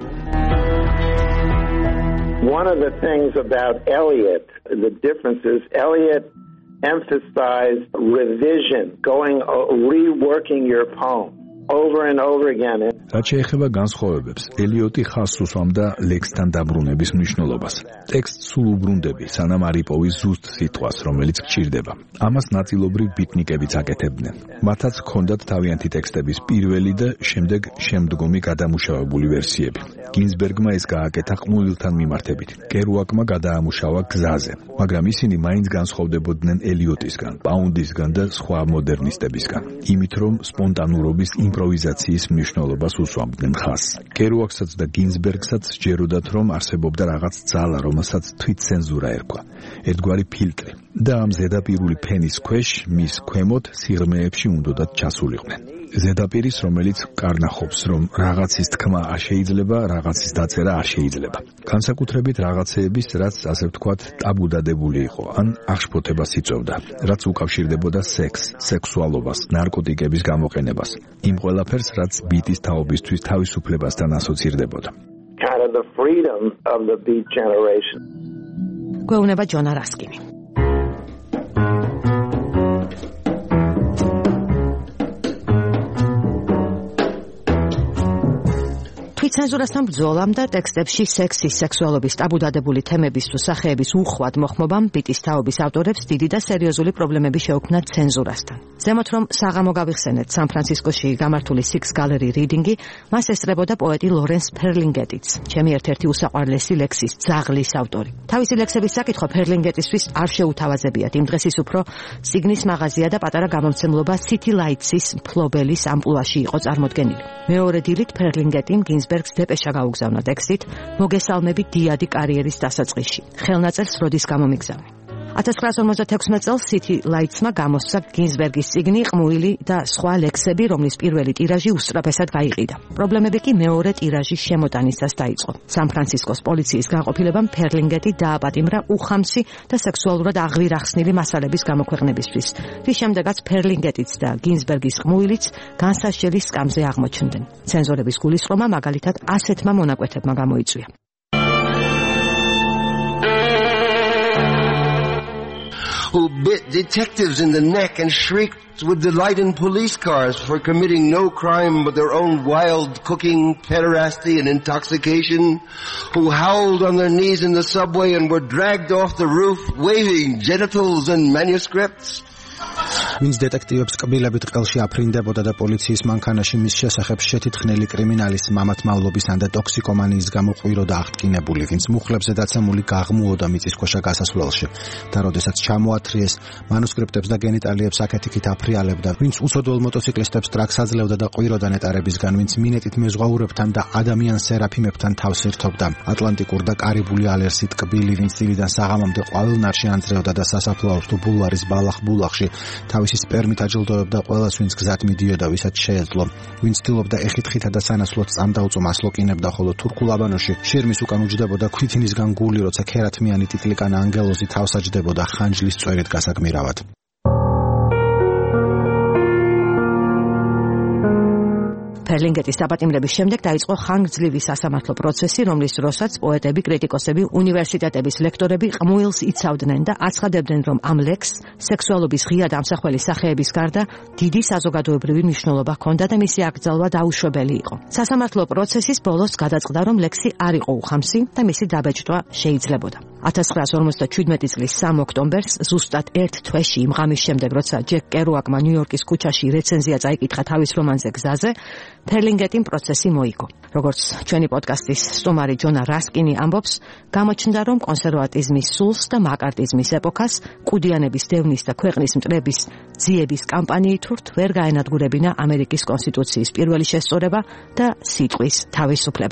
One of the things about Eliot, the difference is Eliot emphasized revision, reworking your poem over and over again. რაც შეეხება განსხვავებებს, ელიოტი ხაზს უსვამდა ლექსთან დაბრუნების მნიშვნელობას. ტექსტს სულ უბრუნდები, სანამ არ იპოვის ზუსტ სიტყვას, რომელიც გჭირდება. ამას ნაწილობრივ ბიტნიკებიც აკეთებდნენ. მათაც ჰქონდათ თავიანთი ტექსტების პირველი და შემდეგ შემდგომი გადამუშავებული ვერსიები. გინზბერგმა ეს გააკეთა ყმუილთან მიმართებით. კერუაკმა გადაამუშავა გზაზე, მაგრამ ისინი მაინც განსხვავდებოდნენ ელიოტისგან, პაუნდისგან და სხვა მოდერნისტებისგან. იმით რომ სპონტანურობის იმპროვიზაციის მნიშვნელობას უსვამდნენ ხაზს. კერუაკსაც და გინზბერგსაც სჯეროდათ, რომ არსებობდა რაღაც ძალა, რომელსაც თვითცენზურა ერქვა, ერთგვარი ფილტრი და ამ ზედაპირული ფენის ქვეშ, მის ქვემოთ სიღრმეებში უნდოდათ ჩასულიყვნენ. ზედაპირის, რომელიც კარნახობს, რომ რაღაცის თქმა არ შეიძლება, რაღაცის დაწერა არ შეიძლება. განსაკუთრებით რაღაცეების, რაც ასე ვთქვათ, ტაბუდადებული იყო, ან აღშფოთებას იწვევდა, რაც უკავშირდებოდა სექსს, სექსუალობას, ნარკოტიკების გამოყენებას. იმ ყველაფერს, რაც ბიტის თაობისთვის თავისუფლებასთან ასოცირდებოდა. Kind of the freedom of the Beat Generation. გვეუბნება ჯონა რასკინი. თვითცენზურასთან ბრძოლამ და ტექსტებში სექსის, სექსუალობის, ტაბუდადებული თემების თუ სახეების უხვად მოხმობამ ბიტის თაობის ავტორებს დიდი და სერიოზული პრობლემები შეუქმნათ ცენზურასთან. ზემოთ რომ საღამო გავიხსენეთ, სან-ფრანცისკოში გამართული Six Gallery Reading-ი მას ესწრებოდა პოეტი ლორენს ფერლინგეტიც, ჩემი ერთ-ერთი უსაყვარლესი ლექსის ძაღლის ავტორი. თავისი ლექსების საკითხვა ფერლინგეტისთვის არ შეუთავაზებიათ. იმ დღეს ის უფრო სიგნის მაღაზია და პატარა გამომცემლობა City Lights-ის მფლობელის ამპლუაში იყო წარმოდგენილი. მეორე დილით ფერლინგეტიმ გინზბერგს დეპეშა გაუგზავნა ტექსტით მოგესალმები დიადი კარიერის დასაწყისში. ხელნაწერს როდის გამომიგზავნე. 1956 წელს City Lights-მა გამოსცა გინზბერგის წიგნი ყმუილი და სხვა ლექსები, რომლის პირველი ტირაჟი უსწრაფესად გაიყიდა. პრობლემები კი მეორე ტირაჟის შემოტანისას დაიწყო. სან-ფრანცისკოს პოლიციის განყოფილებამ ფერლინგეტი დააპატიმრა უხამსი და სექსუალურად აღვირახსნილი მასალების გამოქვეყნებისთვის, რის შემდეგაც ფერლინგეტიც და გინზბერგის ყმუილიც განსასჯელის სკამზე აღმოჩნდნენ. ცენზორების გულისწყრომა მაგალითად ასეთმა მონაკვეთებმა გამოიწვია. Who bit detectives in the neck and shrieked with delight in police cars for committing no crime but their own wild cooking, pederasty and intoxication, who howled on their knees in the subway and were dragged off the roof waving genitals and manuscripts. ვინც დეტექტივებს კბილებით ყელში აფრინდებოდა და პოლიციის მანქანაში მის შესახებ შეთითხნელი კრიმინალის მამათმავლობისან და ტოქსიკომანიის გამო ყვიროდა აღტკინებული, ვინც მუხლებზე დაცემული გაღმუოდა მიწისქვეშა გასასვლელში და როდესაც ჩამოათრიეს, მანუსკრიპტებს და გენიტალიებს აქეთ-იქით აფრიალებდა, ვინც უცოდველ მოტოციკლისტებს ტრაქს აძლევდა და ყვიროდა ნეტარებისგან, ვინც მინეტით მეზღვაურებთან და ადამიან სერაფიმებთან თავს ერთობდა, ატლანტიკურ და კარიბული ალერსით კბილი, ვინც დილიდან საღამომდე ყვავილნარში ანძრევდა და სასაფლაოს თუ ბულვარის ბალახ-ბულახში თავისი სპერმით აჯილდოვებდა ყველას, ვინც გზად მიდიოდა, ვისაც შეეძლო, ვინც ცდილობდა ეხით-ხითა და სანაცვლოდ წამდაუწო მასლოკინებდა, ხოლო თურქულ აბანოში შირმის უკან უჯდებოდა ქვითინისგან გული, როცა ქერათმიანი ტიტლიკანა ანგელოზი თავს აჯდებოდა ხანჯლის წვერით გასაგმირავად. ფერლინგეტის დაპატიმრების შემდეგ დაიწყო ხანგრძლივი სასამართლო პროცესი, რომლის დროსაც პოეტები, კრიტიკოსები, უნივერსიტეტების ლექტორები ყმუილს იცავდნენ და აცხადებდნენ, რომ ამ ლექსს სექსუალობის ღია დამსახველი სახეების გარდა დიდი საზოგადოებრივი მნიშვნელობა ჰქონდა და მისი აკრძალვა დაუშვებელი იყო. სასამართლო პროცესის ბოლოს გადაწყდა, რომ ლექსი არ იყო უხამსი და მისი დაბეჭდვა შეიძლებოდა. 1957 წლის 3 ოქტომბერს ზუსტად ერთ თვეში იმ ღამის შემდეგ, როცა ჯეკ კერუაკმა ნიუ-იორკის ქუჩაში რეცენზია წაიკითხა თავის რომანზე გზაზე, ფერლინგეტიმ პროცესი მოიგო. როგორც ჩვენი პოდკასტის სტუმარი ჯონა რასკინი ამბობს, გამოჩნდა, რომ კონსერვატიზმის სულს და მაკარტიზმის ეპოქას, კუდიანების დევნის და ქვეყნის მტრების ძიების კამპანიით ვერ გაენადგურებინა ამერიკის კონსტიტუციის პირველი შესწორება და სიტყვის თავისუფლება.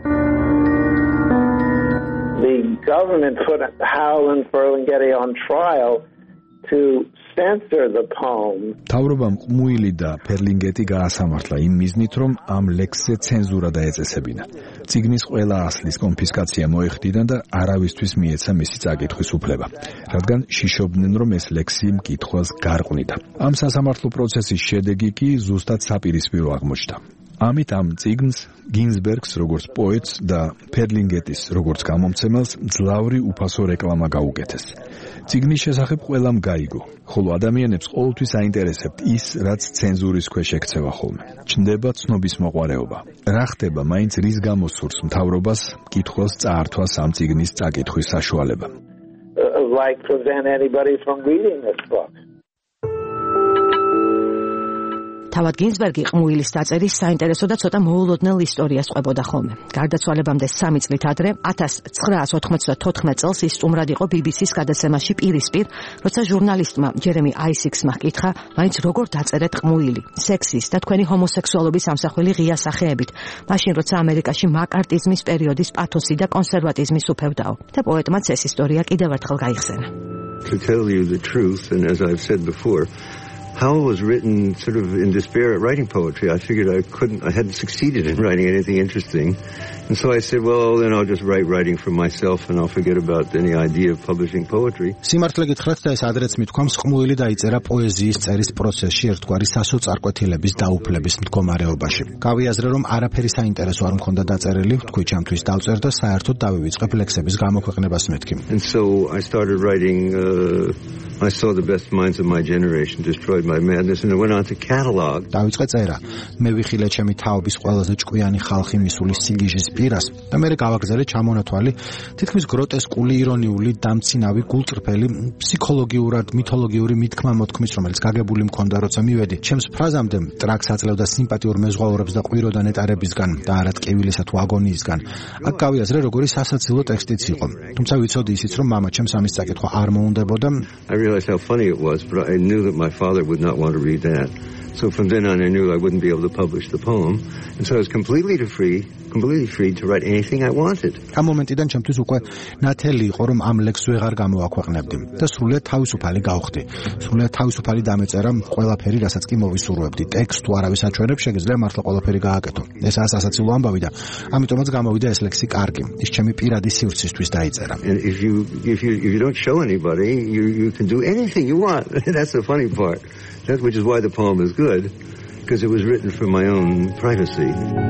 The government put Howell and Ferlinghetti on trial to censor the poem. თავრობამ ყმუილი და ფერლინგეტი გაასამართლა იმ მიზნით, რომ ამ ლექსზე ცენზურა დაეწესებინა. წიგნის ყველა ასლის კონფისკაცია მოეხდინა და არავისთვის მიეცა მისი წაკითხვის უფლება, რადგან შიშობდნენ, რომ ეს ლექსი მკითხვას გარყვნიდა. ამ სასამართლო პროცესის შედეგი კი ზუსტად საპირისპირო აღმოჩნდა. ამით ამ წიგნს გინზბერგს როგორც პოეტს და ფერლინგეტის როგორც გამომცემელს ძლავრი უფასო რეკლამა გაუკეთეს. წიგნის შესახებ ყველამ გაიგო, ხოლო ადამიანებს ყოველთვის აინტერესებთ ის, რაც ცენზურის ქვეშ ექცევა ხოლმე. ჩნდება ცნობის მოყვარეობა. რა ხდება, მაინც რის გამო სურს მთავრობას მკითხველს წაართვას ამ წიგნის წაკითხვის საშუალება. Like prevent anybody from reading this book. თავად გინზბერგი ყმუილის დაწერის საინტერესო და ცოტა მოულოდნელ ისტორიას ყვებოდა ხოლმე. გარდაცვალებამდე 3 წლით ადრე, 1994 წელს ის სტუმრად იყო BBC-ს გადაცემაში პირისპირ, როცა ჟურნალისტმა ჯერემი აისიქსმა ჰკითხა, მაინც როგორ დაწერეთ ყმუილი, სექსის და თქვენი ჰომოსექსუალობის ამსახველი ღია სახეებით, მაშინ როცა ამერიკაში მაკარტიზმის პერიოდის პათოსი და კონსერვატიზმის უფევდაო. და პოეტმაც ეს ისტორია კიდევ ერთხელ გაიხსენა. To tell you the truth, and as I've said before, Howell was written sort of in despair at writing poetry. I figured I hadn't succeeded in writing anything interesting. And so I said, well, then I'll just writing for myself and I'll forget about any idea of publishing poetry. სიმართლე გითხრათ და ეს ადრეც მithქვამს, ყმუილი დაიწერა პოეზიის წერის პროცესში ერთგვარი სასოწარკვეთილების დაუფლების მდგომარეობაში. გავიაზრე, რომ არაფერი საინტერესო არ მქონდა დაწერილი, თქვი ჩემთვის დავწერ და საერთოდ დავივიწყებ ლექსების გამოქვეყნებას მეთქი. And so I started writing I saw the best minds of my generation destroyed by madness and I went on to catalog. დავიწყე წერა. მე ვიხილე ჩემი თაობის ყველაზე ჭკვიანი ხალხი მისული სიგიჟის პირას და მე გავაგზავნე ჩამონათვალი თითქმის გროტესკული, ირონიული, დამცინავი, გულწრფელი, ფსიქოლოგიურად, მითოლოგიური მithქმა-მოთქმის, რომელიც გაგებული მქონდა, როცა მივედი ჩემს ფრაზამდე ტრაქს აძლევდა სიმპათიურ მეზღვაურებს და ყვიროდა ნეტარებისგან და არა ტკივილისა თუ აგონიისგან. აქ გავიაზრე, როგორი სასაცილო ტექსტიც იყო. თუმცა ვიცოდი ისიც, რომ მამა ჩემს ამის წაკითხვა არ მოუნდებოდა. I realized how funny it was, but I knew that my father would not want to read that. So from then on I knew I wouldn't be able to publish the poem. And so I was completely free to write anything I wanted. ამ მომენტიდან ჩემთვის უკვე ნათელი იყო, რომ ამ ლექსს ვეღარ გამოვაქვეყნებდი და სრულიად თავისუფალი გავხდი. სრულიად თავისუფალი დამეწერა ყველაფერი, რასაც კი მოვისურვებდი. ტექსტ თუ არავის აჩვენებს, შეგიძლია მართლა ყველაფერი გააკეთო. ეს ასაცილო ამბავი და ამიტომაც გამოვიდა ეს ლექსი კარგი. ის ჩემი პირადი სივრცისთვის დაიწერა. And if you don't show anybody, you can do anything you want. That's the funny part. That which is why the poem is good, because it was written for my own privacy.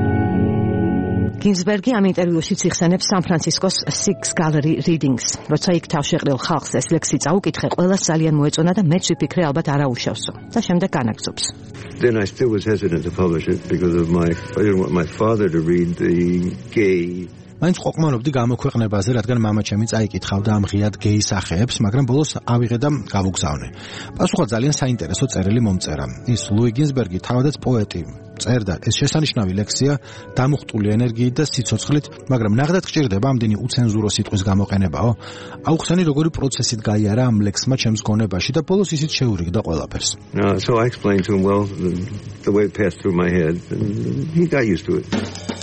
გინზბერგი ამ ინტერვიუშიც იხსენებს სან-ფრანცისკოს Six Gallery Readings. როცა იქ თავშეყრილ ხალხს ეს ლექსი წაუკითხე, ყველას ძალიან მოეწონა და მეც ვიფიქრე, ალბათ არა უშავსო. და შემდეგ განაგრძობს. Then I still was hesitant to publish it because of I didn't want my father to read the gay. მაინც ყოფმანობდი გამოქვეყნებაზე, რადგან მამა ჩემი წაიკითხავდა ამ ღიად გეი სახეებს, მაგრამ ბოლოს ავიღე და გავუგზავნე. პასუხად ძალიან საინტერესო წერილი მომწერა. ის ლუი გინზბერგი თავადაც პოეტი. წერდა, ეს შესანიშნავი ლექსია, დამუხტული ენერგიით და სიცოცხლით, მაგრამ ნახდათ გჭირდება ამდენი უცენზურო სიტყვის გამოყენებაო. აუხსენი როგორი პროცესით გაიარა ამ ლექსმა ჩემს გონებაში და ბოლოს ისიც შეურიგდა ყველაფერს. So I explained to him, well, the way it passed through my head, and he got used to it.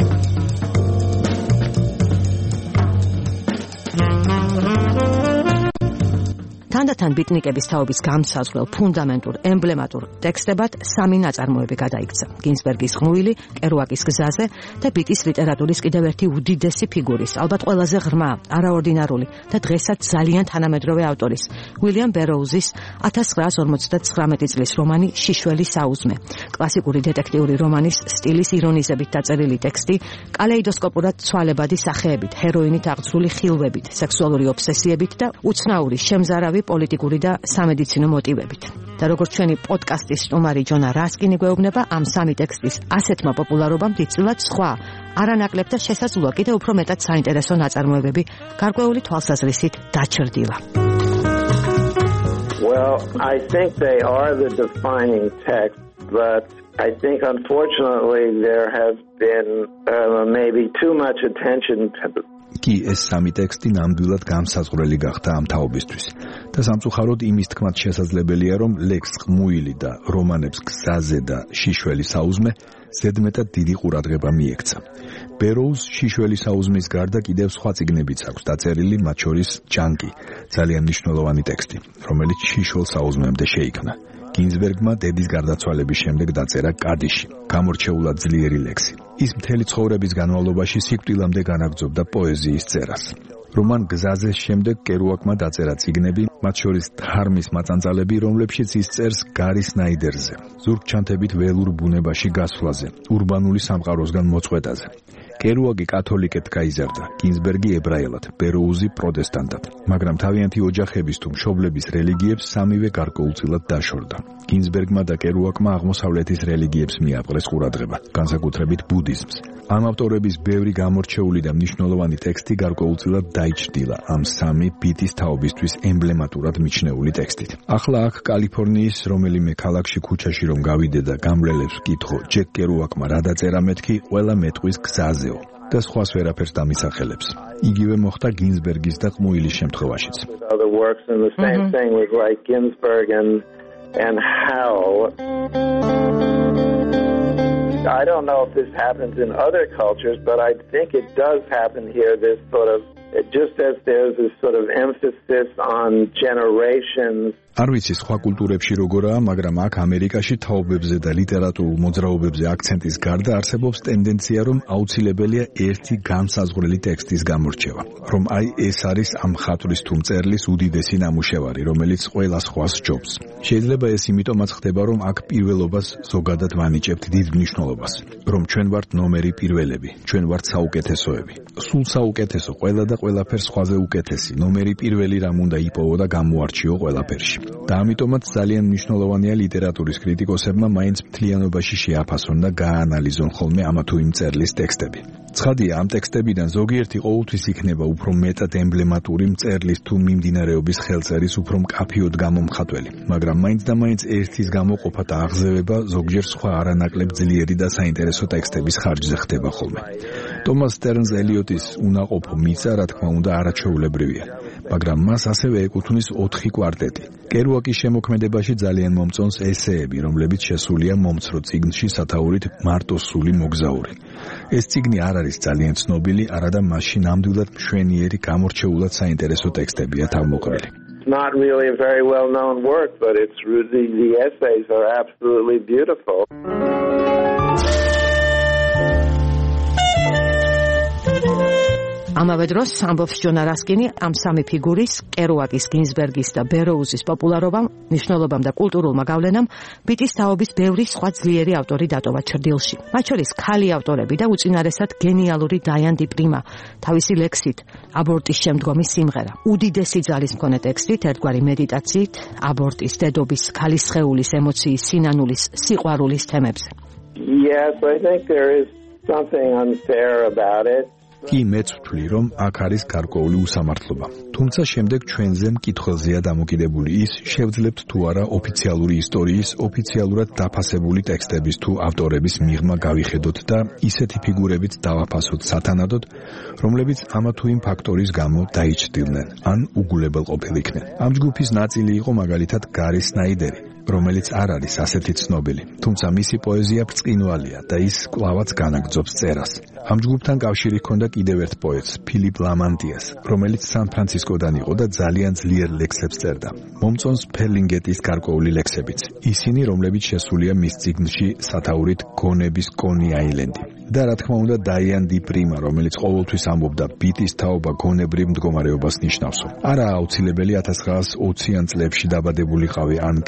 თანდათან ბიტნიკების თაობის განსაზღვრელ ფუნდამენტურ ემბლემატურ ტექსტებად 3 ნაწარმოები გადაიქცა. გინზბერგის ყმუილი, კერუაკის გზაზე და ბიტის ლიტერატურის კიდევ ერთი უდიდესი ფიგურის, ალბათ ყველაზე ღრმა, არაორდინარული და დღესაც ძალიან თანამედროვე ავტორის, უილიამ ბეროუზის 1959 წლის რომანი შიშველი საუზმე. კლასიკური დეტექტიური რომანის სტილის ირონიზებით დაწერილი ტექსტი, კალეიდოსკოპურად ცვალებადი სახეებით, ჰეროინით აღძრული ხილვებით, სექსუალური ობსესიებით და უცნაური შემზარავი პოლიტიკური და სამედიცინო მოტივებით. და როგორც ჩვენი პოდკასტის სტუმარი ჯონა რასკინი გვეუბნება, ამ სამი ტექსტის ასეთმა პოპულარობამ დიდწილად სხვა არანაკლებ და შესაძლოა კიდევ უფრო მეტად საინტერესო ნაწარმოებები გარკვეული თვალსაზრისით დაჩრდილა. Well, I think they are the defining text, but I think unfortunately there has been maybe too much attention to კი ეს სამი ტექსტი ნამდვილად გამსაზღვრელი გახდა ამ თაობისთვის და სამწუხაროდ იმის თქმაც შესაძლებელია, რომ ლექს ყმუილი და რომანებს გზაზე და შიშველი საუზმე ზედმეტად დიდი ყურადღება მიექცა. ბეროუს შიშველი საუზმის გარდა კიდევ სხვა წიგნებიც აქვს დაწერილი, მათ შორის ჯანკი, ძალიან მნიშვნელოვანი ტექსტი, რომელიც შიშველ საუზმემდე შეიქმნა. გინზბერგმა დედის გარდაცვალების შემდეგ დაწერა კადიში, გამორჩეულად ძლიერი ლექსი. ის მთელი ცხოვრების განმავლობაში სიკვდილამდე განაგრძობდა პოეზიის წერას. რომან გზაზეს შემდეგ კერუაკმა დაწერა წიგნები, მათ შორის თარმის მაწანწალები, რომლებშიც ის წერს გარი სნაიდერზე, ზურგჩანთებით ველურ ბუნებაში გასვლაზე, ურბანული სამყაროსგან მოწყვეტაზე. კერუაკი კათოლიკედ გაიზარდა, გინზბერგი ებრაელად, ბეროუზი პროტესტანტად, მაგრამ თავიანთი ოჯახების თუ მშობლების რელიგიებს სამივე გარკვეულწილად დაშორდა. გინზბერგმა და კერუაკმა აღმოსავლეთის რელიგიებს მიაპყრეს ყურადღება, განსაკუთრებით ბუდიზმს. ამ ავტორების ბევრი გამორჩეული და მნიშვნელოვანი ტექსტი გარკვეულწილად დაიჩრდილა ამ სამი ბიტის თაობისთვის ემბლემატურად მიჩნეული ტექსტით. ახლა აქ კალიფორნიის რომელიმე ქალაქში ქუჩაში რომ გავიდე და გამლელებს ვკითხო, ჯეკ კერუაკმა რა დაწერა მეთქი, ყველა მეტყვის გზაზეო და სხვას ვერაფერს დამისახელებს. იგივე მოხდა გინზბერგის და ყმუილის შემთხვევაშიც. And Howell. I don't know if this happens in other cultures, but I think it does happen here. This sort of, just as there's this sort of emphasis on generations. არ ვიცი სხვა კულტურებში როგორაა, მაგრამ აქ ამერიკაში თაობებზე და ლიტერატურულ მოძრაობებზე აქცენტის გარდა არსებობს ტენდენცია, რომ აუცილებელია ერთი გამსაზღვრელი ტექსტის გამორჩევა, რომ აი ეს არის ამ მხატვრის თუ მწერლის უდიდესი ნამუშევარი, რომელიც ყველა სხვას სჯობს. შეიძლება ეს იმიტომაც ხდება, რომ აქ პირველობას ზოგადად ვანიჭებთ დიდ მნიშვნელობას, რომ ჩვენ ვართ ნომერი პირველები, ჩვენ ვართ საუკეთესოები. სულ საუკეთესო, ყველა და ყველაფერს სხვაზე უკეთესი, ნომერი პირველი რამ უნდა იპოვო და გამოარჩიო ყველაფერში. და ამიტომაც ძალიან მნიშვნელოვანია ლიტერატურის კრიტიკოსებმა მაინც მთლიანობაში შეაფასონ და გააანალიზონ ხოლმე ამა თუ იმ მწერლის ტექსტები. ცხადია, ამ ტექსტებიდან ზოგიერთი ყოველთვის იქნება უფრო მეტად ემბლემატური მწერლის თუ მიმდინარეობის ხელწერის უფრო მკაფიოდ გამომხატველი, მაგრამ მაინც და მაინც ერთის გამოყოფა და აღზევება ზოგჯერ სხვა არანაკლებ ძლიერი და საინტერესო ტექსტების ხარჯზე ხდება ხოლმე. ტომას სტერნს ელიოტის უნაყოფო მიწა, რა თქმა უნდა, არაჩვეულებრივია, მაგრამ მას ასევე ეკუთვნის 4 კვარტეტი. კერუაკის შემოქმედებაში ძალიან მომწონს ესეები, რომლებიც შესულია მომცრო წიგნში სათაურით მარტოსული მოგზაური. ეს წიგნი არ არის ძალიან ცნობილი, არადა მასში ნამდვილად მშვენიერი, გამორჩეულად საინტერესო ტექსტებია თავმოყრილი. Not really a very well-known work, but it's the essays are absolutely beautiful. ამავე დროს ამბობს ჯონა რასკინი, ამ სამი ფიგურის, კერუაკის, გინზბერგის და ბეროუზის პოპულარობამ, მნიშვნელობამ და კულტურულმა გავლენამ ბიტის თაობის ბევრი სხვა ძლიერი ავტორი დატოვა ჩრდილში. მათ შორის ქალი ავტორები და უწინარესად გენიალური დაიან დი პრიმა, თავისი ლექსით აბორტის შემდგომი სიმღერა. უდიდესი ძალის მქონე ტექსტით, ერთგვარი მედიტაციით, აბორტის, დედობის, ქალის სხეულის, ემოციის, სინანულის, სიყვარულის თემებზე. Yes, I think there is something unfair about it. კი მეც ვთვლი, რომ აქ არის გარკვეული უსამართლობა. თუმცა შემდეგ ჩვენზე მკითხველზეა დამოკიდებული ის, შევძლებთ თუ არა ოფიციალური ისტორიის, ოფიციალურად დაფასებული ტექსტების თუ ავტორების მიღმა გავიხედოთ და ისეთი ფიგურებით დავაფასოთ სათანადოდ, რომლებიც ამა თუ იმ ფაქტორის გამო დაიჩრდილნენ, ან უგულებელყოფილიქნენ. ამ ჯგუფის ნაწილი იყო მაგალითად გარი სნაიდერი, რომელიც არ არის ასეთი ცნობილი, თუმცა მისი პოეზია ბრწყინვალეა და ის კვლავაც განაგრძობს წერას. ამ ჯგუფთან კავშირი ჰქონდა კიდევ ერთ პოეტს, ფილიპ ლამანტიას, რომელიც სან-ფრანცისკოდან იყო და ძალიან ძლიერ ლექსებს წერდა. მომწონს ფერლინგეტის გარკვეული ლექსებიც, ისინი, რომლებიც შესულია მის წიგნში სათაურით გონების კონი აილენდი. და რა თქმა უნდა დაიან დი პრიმა, რომელიც ყოველთვის ამბობდა ბიტის თაობა გონებრივ მდგომარეობას ნიშნავსო. არა აუცილებელი 1920-იან წლებში დაბადებულიყავი ან კერუაკ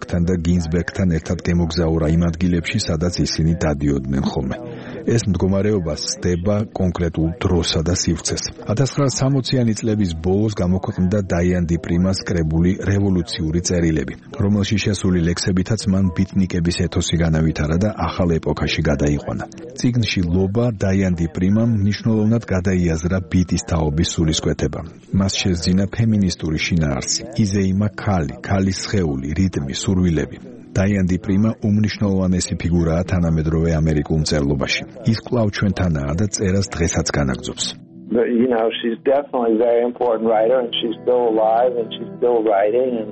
გრინბერგთან და გინზბერგთან ერთად გემოგზაურა იმ ადგილებში, სადაც ისინი დადიოდნენ ხოლმე. ეს მდგომარეობა სდება კონკრეტულ დროსა და სივრცეს. 1960-იანი წლების ბოლოს გამოქვეყნდა დაიან დი პრიმას კრებული რევოლუციური წერილები, რომელში შესული ლექსებითაც მან ბიტნიკების ეთოსი განავითარა და ახალ ეპოქაში გადაიყვანა. წიგნში ლობა დაიან დი პრიმამ მნიშვნელოვნად გადაიაზრა ბიტის თაობის სულისკვეთება. მას შესძინა ფემინისტური შინაარსი, იზეიმა ქალის სხეული, რიტმი, სურვილები. დაიან დი პრიმა უმნიშვნელოვანესი ფიგურაა თანამედროვე ამერიკულ მწერლობაში. ის კვლავ ჩვენთანაა და წერას დღესაც განაგრძობს. You know, she's definitely a very important writer and she's still alive and she's still writing and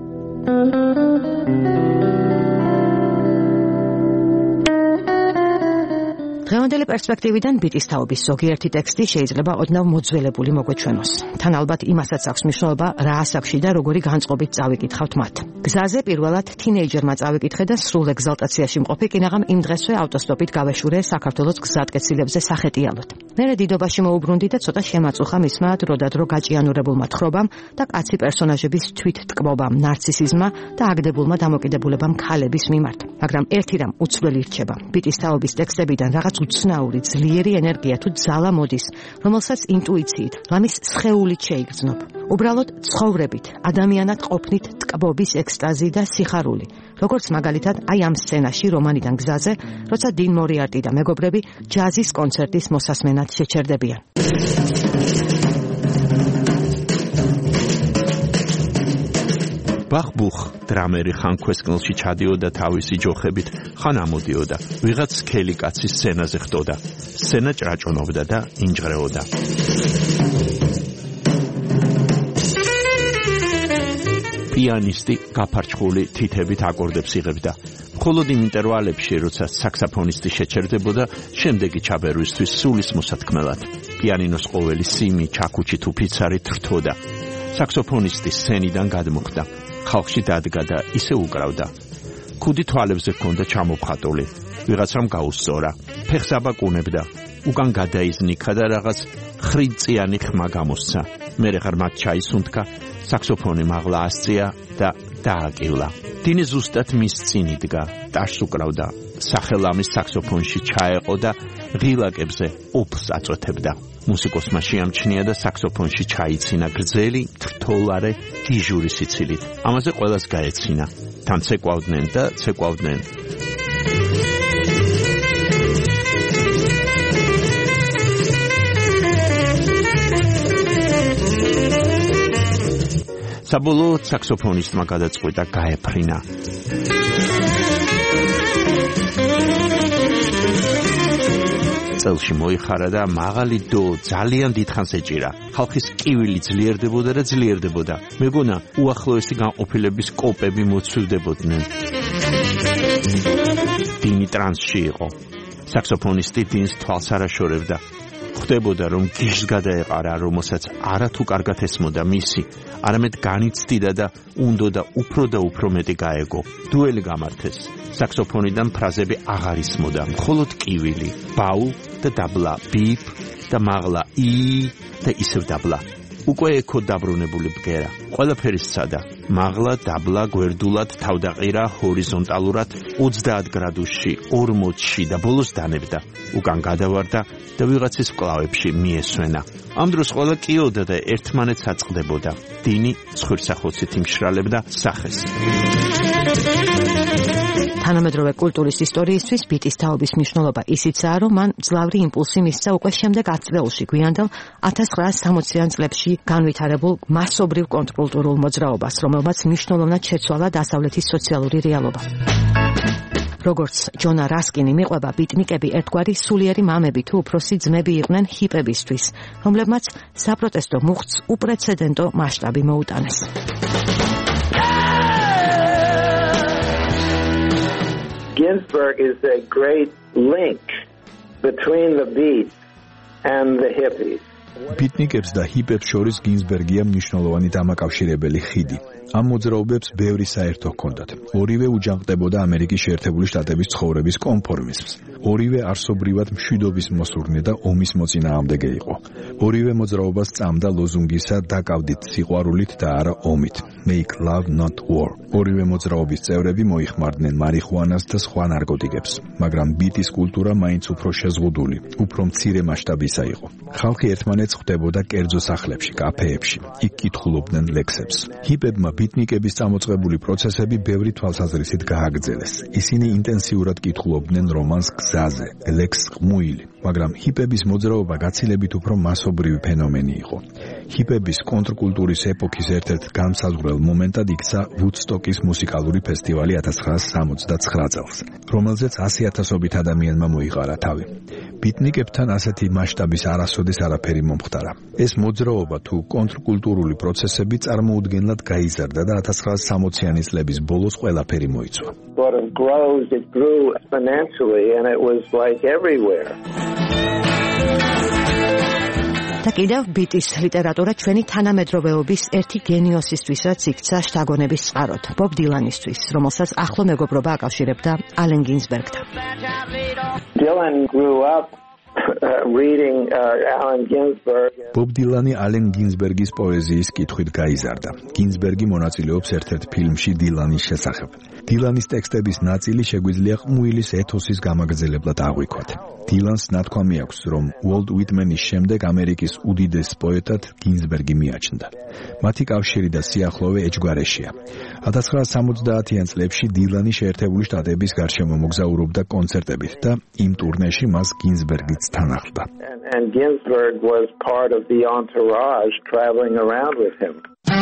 დღევანდელი პერსპექტივიდან ბიტის თაობის ზოგიერთი ტექსტი შეიძლება ოდნავ მოძველებული მოგვეჩვენოს. თან ალბათ იმასაც აქვს მნიშვნელობა, რა ასაკში და როგორი განწყობით წავიკითხავთ მათ. გზაზე პირველად თინეიჯერმა წავიკითხე და სრულ ეგზალტაციაში მყოფი, კინაღამ იმ დღესვე ავტოსტოპით გავეშურე საქართველოს გზატკეცილებზე სახეტიალოდ. მერე დიდობაში მოუბრუნდი და ცოტა შემაწუხა მისმა დროდადრო გაჭიანურებულმა თხრობამ და კაცი პერსონაჟების თვითტკბობამ, ნარცისიზმმა და აგდებულმა დამოკიდებულებამ ქალების მიმართ. მაგრამ ერთი რამ უცვლელი რჩება. ბიტის თაობის ტექსტებიდან რაღაც უცნაური, ძლიერი ენერგია თუ ძალა მოდის, რომელსაც ინტუიციით, ლამის სხეულით შეიგრძნობ. უბრალოდ ცხოვრებით, ადამიანად ყოფნით ტკბობის ექსტაზი და სიხარული. როგორც მაგალითად, აი ამ სცენაში რომანიდან გზაზე, როცა 딘 მორიარტი და მეგობრები ჯაზის კონცერტის მოსასმენად შეჩერდებიან. ბახბუხ დრამერი ხან ქვესკნელში ჩადიოდა თავისი ჯოხებით, ხან ამოდიოდა, ვიღაც სქელი კაცის სცენაზე ხდოდა. სცენა ჭრაჭონობდა და ინჯღრეოდა. პიანისტი გაფარჩხული თითებით აკორდებს იღებდა. მხოლოდ იმ ინტერვალებში, როცა საქსაფონისტი შეჩერდებოდა, შემდეგი ჩაბერვისთვის სულის მოსათქმელად. პიანინოს ყოველი სიმი, ჩაქუჩი თუ ფიცარი თრთოდა. საქსოფონისტი სცენიდან გადმოხდა. ხალხში დადგა და ისე უკრავდა. ქუდი თვალებზე ჰქონდა ჩამოფხატული. ვიღაცამ გაუსწორა. ფეხს აბაკუნებდა. უკან გადაიზნიქა და რაღაც ხრინწიანი ხმა გამოსცა. მერე ღრმად ჩაისუნთქა, საქსოფონი მაღლა ასწია და დააკივლა. დინი ზუსტად მის წინ იდგა, ტაშს უკრავდა. სახელამის საქსოფონში ჩაეყო და ღილაკებზე ოფს აწვეთებდა. მუსიკოსმა შეამჩნია და საქსოფონში ჩაიცინა გრძელი, თრთოლარე, დიჟური სიცილით. ამაზე ყველას გაეცინა. თან ცეკვავდნენ და ცეკვავდნენ. საბოლოოდ საქსოფონისტმა გადაწყვიტა გაეფრინა. წელში მოიხარა და მაღალი დო ძალიან დიდხანს ეჭირა. ხალხის კივილი ძლიერდებოდა და ძლიერდებოდა. მეგონა უახლოესი განყოფილების კოპები მოცვივდებოდნენ. დინი ტრანსში იყო. საქსოფონისტი დინს თვალს არ აშორებდა. ხვდებოდა რომ გიშს გადაეყარა, რომელსაც არათუ კარგად ესმოდა მისი, არამედ განიცდიდა და უნდოდა უფრო და უფრო მეტი გაეგო. დუელი გამართეს. საქსოფონიდან ფრაზები აღარ ისმოდა, მხოლოდ კივილი, ბაუ და დაბლა, ბიპ და მაღლა, ი და ისევ დაბლა. უკვე ეკო დაბრუნებული ბგერა. ყველაფერი სცადა. მაღლა, დაბლა, გვერდულად, თავდაყირა, ჰორიზონტალურად, 30 გრადუსში, 40-ში და ბოლოს დანებდა. უკან გადავარდა და ვიღაცის მკლავებში მიესვენა. ამ დროს ყველა კიოდა და ერთმანეთს აწყდებოდა. დინი ცხვირსახოცით იმშრალებდა სახეს. თანამედროვე კულტურის ისტორიისთვის ბიტის თაობის მნიშვნელობა ისიცაა, რომ მან მძლავრი იმპულსი მისცა უკვე შემდეგ 10 წელში გვიანდელ 1960-იან წლებში განვითარებულ მასობრივ კონტრკულტურულ მოძრაობას, რომელმაც მნიშვნელოვნად შეცვალა დასავლეთის სოციალური რეალობა. როგორც ჯონა რასკინი მიყვება, ბიტნიკები ერთგვარი სულიერი მამები თუ უფროსი ძმები იყვნენ ჰიპებისთვის, რომლებმაც საპროტესტო მუხტს უპრეცედენტო მასშტაბი მოუტანეს. Ginsberg is a great link between the beat and the hippies. ბიტნიკებს და ჰიპებს შორის გინზბერგია მნიშვნელოვანი დამაკავშირებელი ხიდი. ამ მოძრაობებს ბევრი საერთო ჰქონდათ. ორივე უჯანყდებოდა ამერიკის შეერთებული შტატების ცხოვრების კონფორმიზმს. ორივე არსობრივად მშვიდობის მოსურნე და ომის მოწინააღმდეგე იყო. ორივე მოძრაობას წამდა ლოზუნგისა „დაკავდით სიყვარულით და არა ომით“ Make love not war. ორივე მოძრაობის წევრები მოიხმარდნენ მარიხუანას და სხვა ნარკოტიკებს, მაგრამ ბიტის კულტურა მაინც უფრო შეზღუდული, უფრო მცირე მასშტაბისა იყო. ხალხი ერთმანეთს ხვდებოდა კერძო სახლებში, კაფეებში, იქ კითხულობდნენ ლექსებს. ჰიპებმა ბიტნიკების წამოწყებული პროცესები ბევრი თვალსაზრისით გააგრძელეს. ისინი ინტენსიურად კითხულობდნენ რომანს გზაზე, ლექსს ყმუილი, მაგრამ ჰიპების მოძრაობა გაცილებით უფრო მასობრივი ფენომენი იყო. ჰიპების კონტრკულტურის ეპოქის ერთ-ერთ განსაზღვრელ მომენტად იქცა ვუდსტოკის მუსიკალური ფესტივალი 1969 წელს, რომელზეც 100,000-ობით ადამიანმა მოიყარა თავი. ბიტნიკებთან ასეთი მასშტაბის არასოდეს არაფერი მომხდარა. ეს მოძრაობა თუ კონტრკულტურული პროცესები წარმოუდგენლად გაიზარდა და 1960-იანი წლების ბოლოს ყველაფერი მოიცვა. It grew exponentially and it was like everywhere. და კიდევ ბიტის ლიტერატურა ჩვენი თანამედროვეობის ერთი გენიოსისთვისაც იქცა შთაგონების წყაროდ, ბობ დილანისთვის, რომელსაც ახლო მეგობრობა აკავშირებდა ალენ გინზბერგთან. Dylan grew up reading Allen Ginsberg. ბობ დილანი ალენ გინზბერგის პოეზიის კითხვით გაიზარდა. გინზბერგი მონაწილეობს ერთ-ერთ ფილმში დილანის შესახებ. დილანის ტექსტების ნაწილი შეგვიძლია ყმუილის ეთოსის გამაგრძელებლად აღვიქვათ. დილანს ნათქვამი აქვს, რომ უოლტ უიტმენის შემდეგ ამერიკის უდიდეს პოეტად გინზბერგი მიაჩნდა. მათი კავშირი და სიახლოვე ეჯგვარეშია. 1970-იან წლებში დილანი შეერთებული შტატების გარშემო მოგზაურობდა კონცერტებით და იმ ტურნეში მას გინზბერგიც თან ახლდა. And Ginsberg was part of the entourage traveling around with him.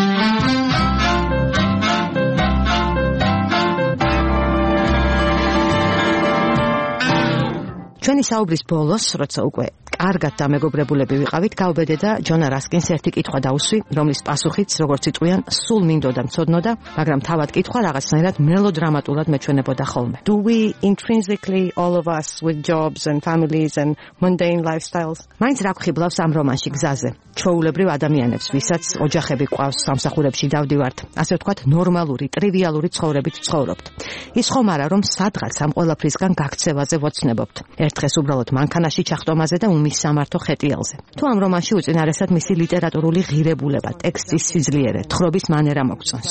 ჩვენი საუბრის ბოლოს, როცა უკვე კარგად დამეგობრებულები ვიყავით, გავბედე და ჯონა რასკინს ერთი კითხვა დაუსვი, რომლის პასუხიც, როგორც იტყვიან, სულ მინდოდა მცოდნოდა, მაგრამ თავად კითხვა რაღაცნაირად მელოდრამატულად მეჩვენებოდა ხოლმე. Do we intrinsically all of us with jobs and families and mundane lifestyles? მაინც რა გვხიბლავს ამ რომანში გზაზე? ჩვეულებრივ ადამიანებს, ვისაც ოჯახები ყავს, სამსახურებში დავდივართ, ასე ვთქვათ, ნორმალური, ტრივიალური ცხოვრებით ცხოვრობთ. ის ხომ არა, რომ სადღაც ამ ყველაფრისგან გაქცევაზე ვოცნებობთ. ერთ დღეს უბრალოდ მანქანაში ჩახტომაზე და უმის სამართო ხეტიალზე. თუ ამ რომანში უწინარესად მისი ლიტერატურული ღირებულება, ტექსტის სიძლიერე, თხრობის მანერა მოგწონს.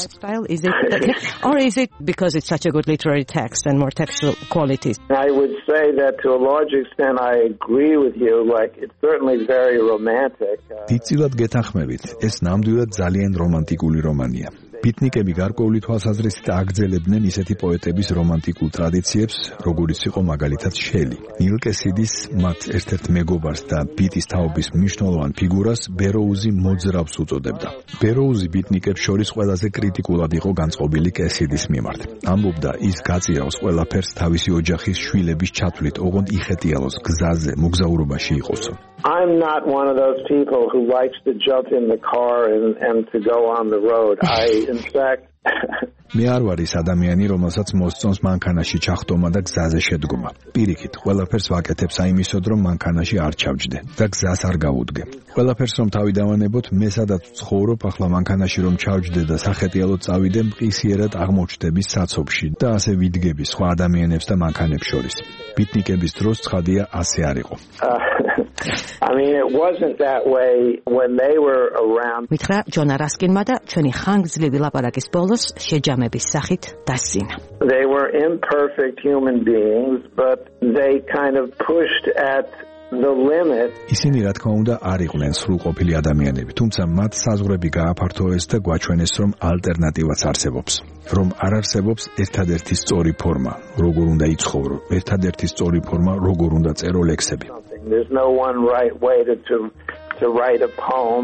Or is it because it's such a good literary text and more textual qualities? I would say that to a large extent I agree with you, like it's certainly very romantic. დიდწილად გეთანხმებით, ეს ნამდვილად ძალიან რომანტიკული რომანია. ბიტნიკები გარკვეული თვალსაზრისით აგრძელებდნენ ისეთი პოეტების რომანტიკულ ტრადიციებს, როგორიც იყო მაგალითად შელი. ნილ კესიდის მათ ერთ-ერთ მეგობარს და ბიტის თაობის მნიშვნელოვან ფიგურას ბეროუზი მოძრავს უწოდებდა. ბეროუზი ბიტნიკებს შორის ყველაზე კრიტიკულად იყო განწყობილი კესიდის მიმართ. ამბობდა, ის გაწირავს ყველაფერს თავისი ოჯახის შვილების ჩათვლით, ოღონდ იხეტიალოს გზაზე, მოგზაურობაში იყოსო. I'm not one of those people who likes to jump in the car and to go on the road. In fact, მე არ ვარ ის ადამიანი, რომელსაც მოსწონს მანქანაში ჩახტომა და გზაზე შედგომა. პირიქით, ყველაფერს ვაკეთებ საიმისოდ, რომ მანქანაში არ ჩავჯდე და გზას არ გავუდგე. ყველაფერს რომ თავი დავანებოთ, მე სადაც ვცხოვრობ, ახლა მანქანაში რომ ჩავჯდე და სახეტიალოდ წავიდე, მყისიერად აღმოჩნდები საცობში და ასე ვიდგები სხვა ადამიანებს და მანქანებს შორის. ბიტნიკების დროს ცხადია ასე არ იყო. I mean, it wasn't that way when they were around. მითხრა ჯონა რასკინმა და ჩვენი ხანგრძლივი ლაპარაკის ბოლოს შეჯამების სახით დასცინა. They were imperfect human beings, but they kind of pushed at the limit. ისინი რა თქმა უნდა არ იყვნენ სრულყოფილი ადამიანები, თუმცა მათ საზღვრები გააფართოვეს და გვაჩვენეს, რომ ალტერნატივაც არსებობს. რომ არ არსებობს ერთადერთი სწორი ფორმა, როგორ უნდა იცხოვრო, ერთადერთი სწორი ფორმა, როგორ უნდა წერო ლექსები. There's no one right way to write a poem.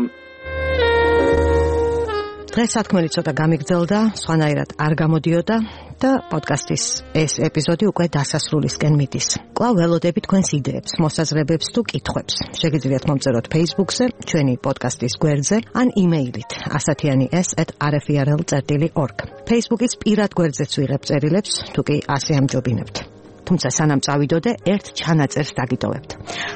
დღეს სათქმელი ცოტა გამიგრძელდა, სხვანაირად არ გამოდიოდა და პოდკასტის ეს ეპიზოდი უკვე დასასრულისკენ მიდის. კვლავ ველოდები თქვენს იდეებს, მოსაზრებებს თუ კითხვებს. შეგიძლიათ მომწეროთ Facebook-ზე, ჩვენი პოდკასტის გვერდზე, ან იმეილით asatiyani@rfrl.org. Facebook-ის პირად გვერდზეც ვიღებ წერილებს, თუ კი ასე ამჯობინებთ. თუმცა სანამ წავიდოდე, ერთ ჩანაწერს დაგიტოვებთ.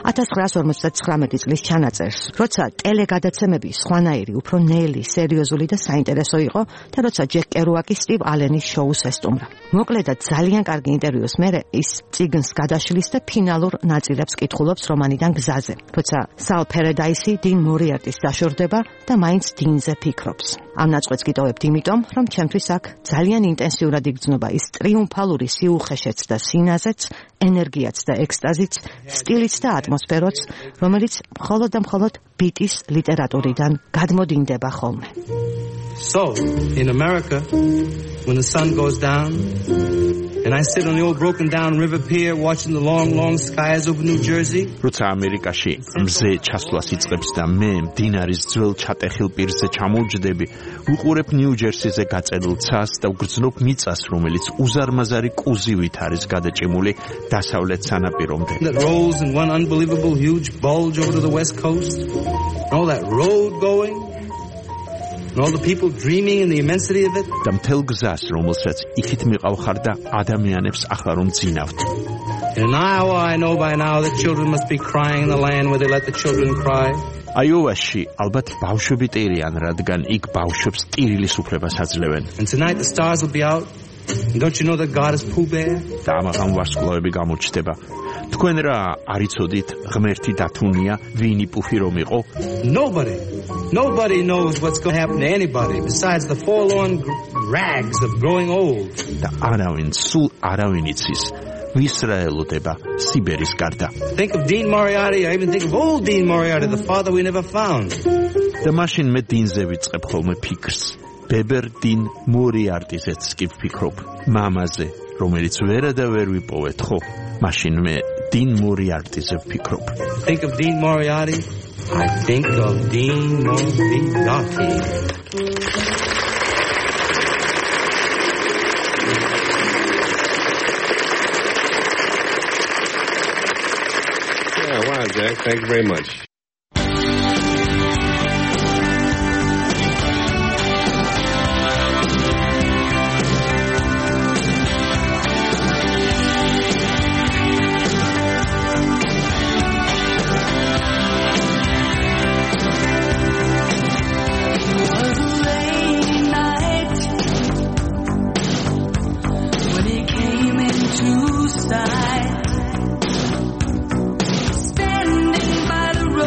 1959 წლის ჩანაწერს, როცა ტელეგადაცემები სხვანაირი, უფრო ნელი, სერიოზული და საინტერესო იყო და როცა ჯეკ კერუაკი სტივ ალენის შოუს ესტუმრა. მოკლედ ძალიან კარგი ინტერვიუს მერე ის წიგნს გადაშლის და ფინალურ ნაწილებს კითხულობს რომანიდან გზაზე. როცა სალ პერადაისი 딘 მორიარტის დაშორდება და მაინც დინზე ფიქრობს. ამ ნაწყვეტს გიტოვებთ იმიტომ, რომ ჩემთვის აქ ძალიან ინტენსიურად იგრძნობა ის ტრიუმფალური სიუხეშეც და სინაზეც, ენერგიაც და ექსტაზიც, სტილიც და ატმოსფეროც, რომელიც მხოლოდ და მხოლოდ ბიტის ლიტერატურიდან გადმოდინდება ხოლმე. So, in America, when the sun goes down, and I sit on the old broken down river pier watching the long, long skies over New Jersey. როცა ამერიკაში მზე ჩასვლას იწყებს და მე მდინარის ძველ ჩატეხილ პირზე ჩამოვჯდები, ვუყურებ ნიუ-ჯერსიზე გაწედილ ცას და ვგრძნობ მიწას, რომელიც უზარმაზარი კუზივით არის გადაჭიმული დასავლეთ სანაპირომდე. That rolls in one unbelievable huge bulge over to the west coast. And all that road going. And all the people dreaming in the immensity of it. და მთელ გზას, რომელსაც იქით მიყავხარ და ადამიანებს ახლა რომ ძინავთ. In an hour I know by now that children must be crying in the land where they let the children cry. აიოვაში ალბათ ბავშვები ტირიან, რადგან იქ ბავშვებს ტირილის უფლებას აძლევენ. And tonight the stars will be out. And don't you know that God is Pooh Bear? და ამაღამ ვარსკვლავები გამოჩნდება. თქვენ რა არიცოდით ღმერთი დათუნია, ვინი პუჰი რომ იყო? Nobody knows what's going to happen to anybody besides the forlorn rags of growing old. და არავინ, სულ არავინ იცის, ვის რა ელოდება სიბერის გარდა. Think of Dean Moriarty, I even think of old Dean Moriarty, the father we never found. და მაშინ მე დინზე ვიწყებ ხოლმე ფიქრს. ბებერ 딘 მორიარტიზეც კი ვფიქრობ, მამაზე, რომელიც ვერა და ვერ ვიპოვეთ, ხო? მაშინ მე 딘 მორიარტიზე ვფიქრობ. Think of Dean Moriarty, I think of Dean Moriarty. Yeah, wow, Jack, thank you very much. Standing by the road.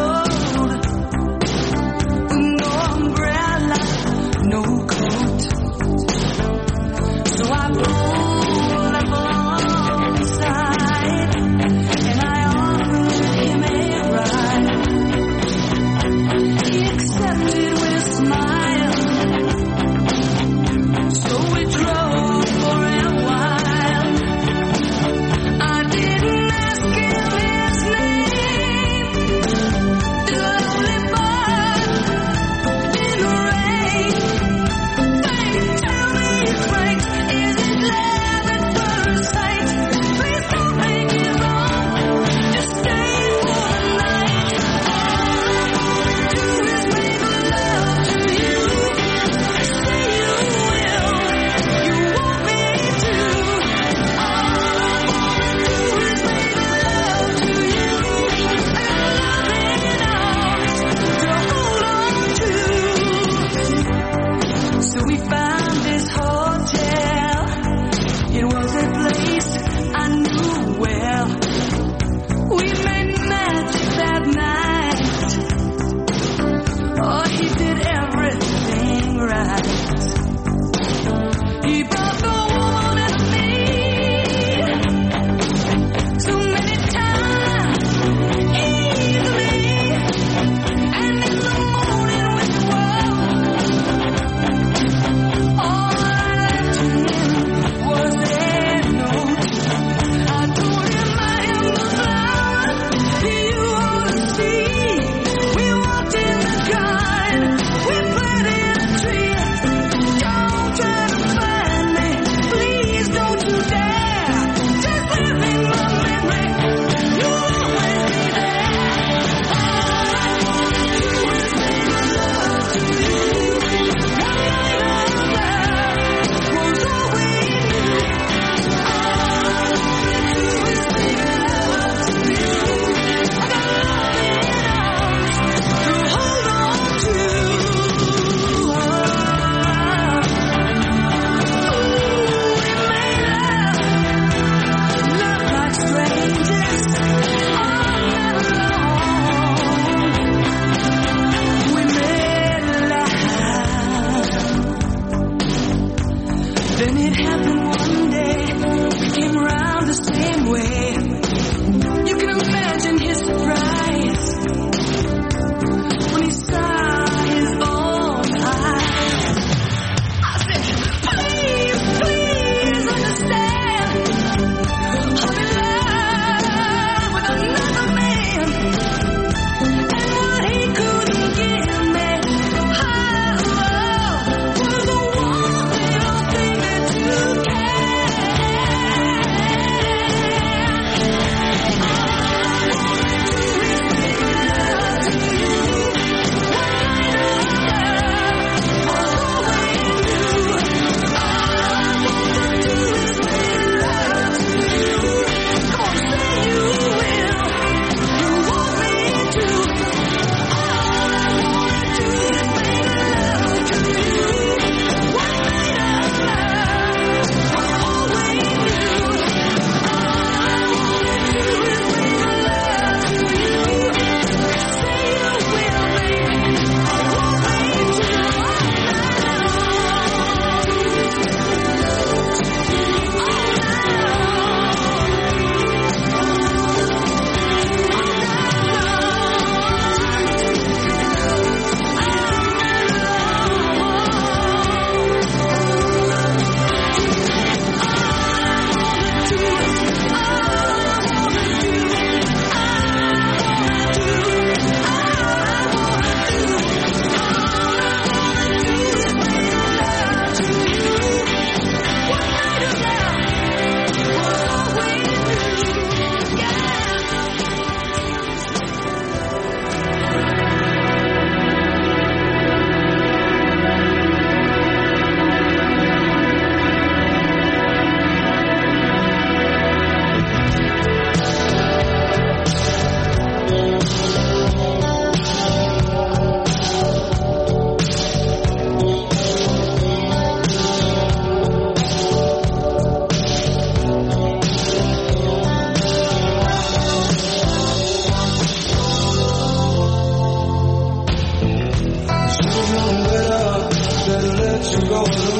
Better let you go.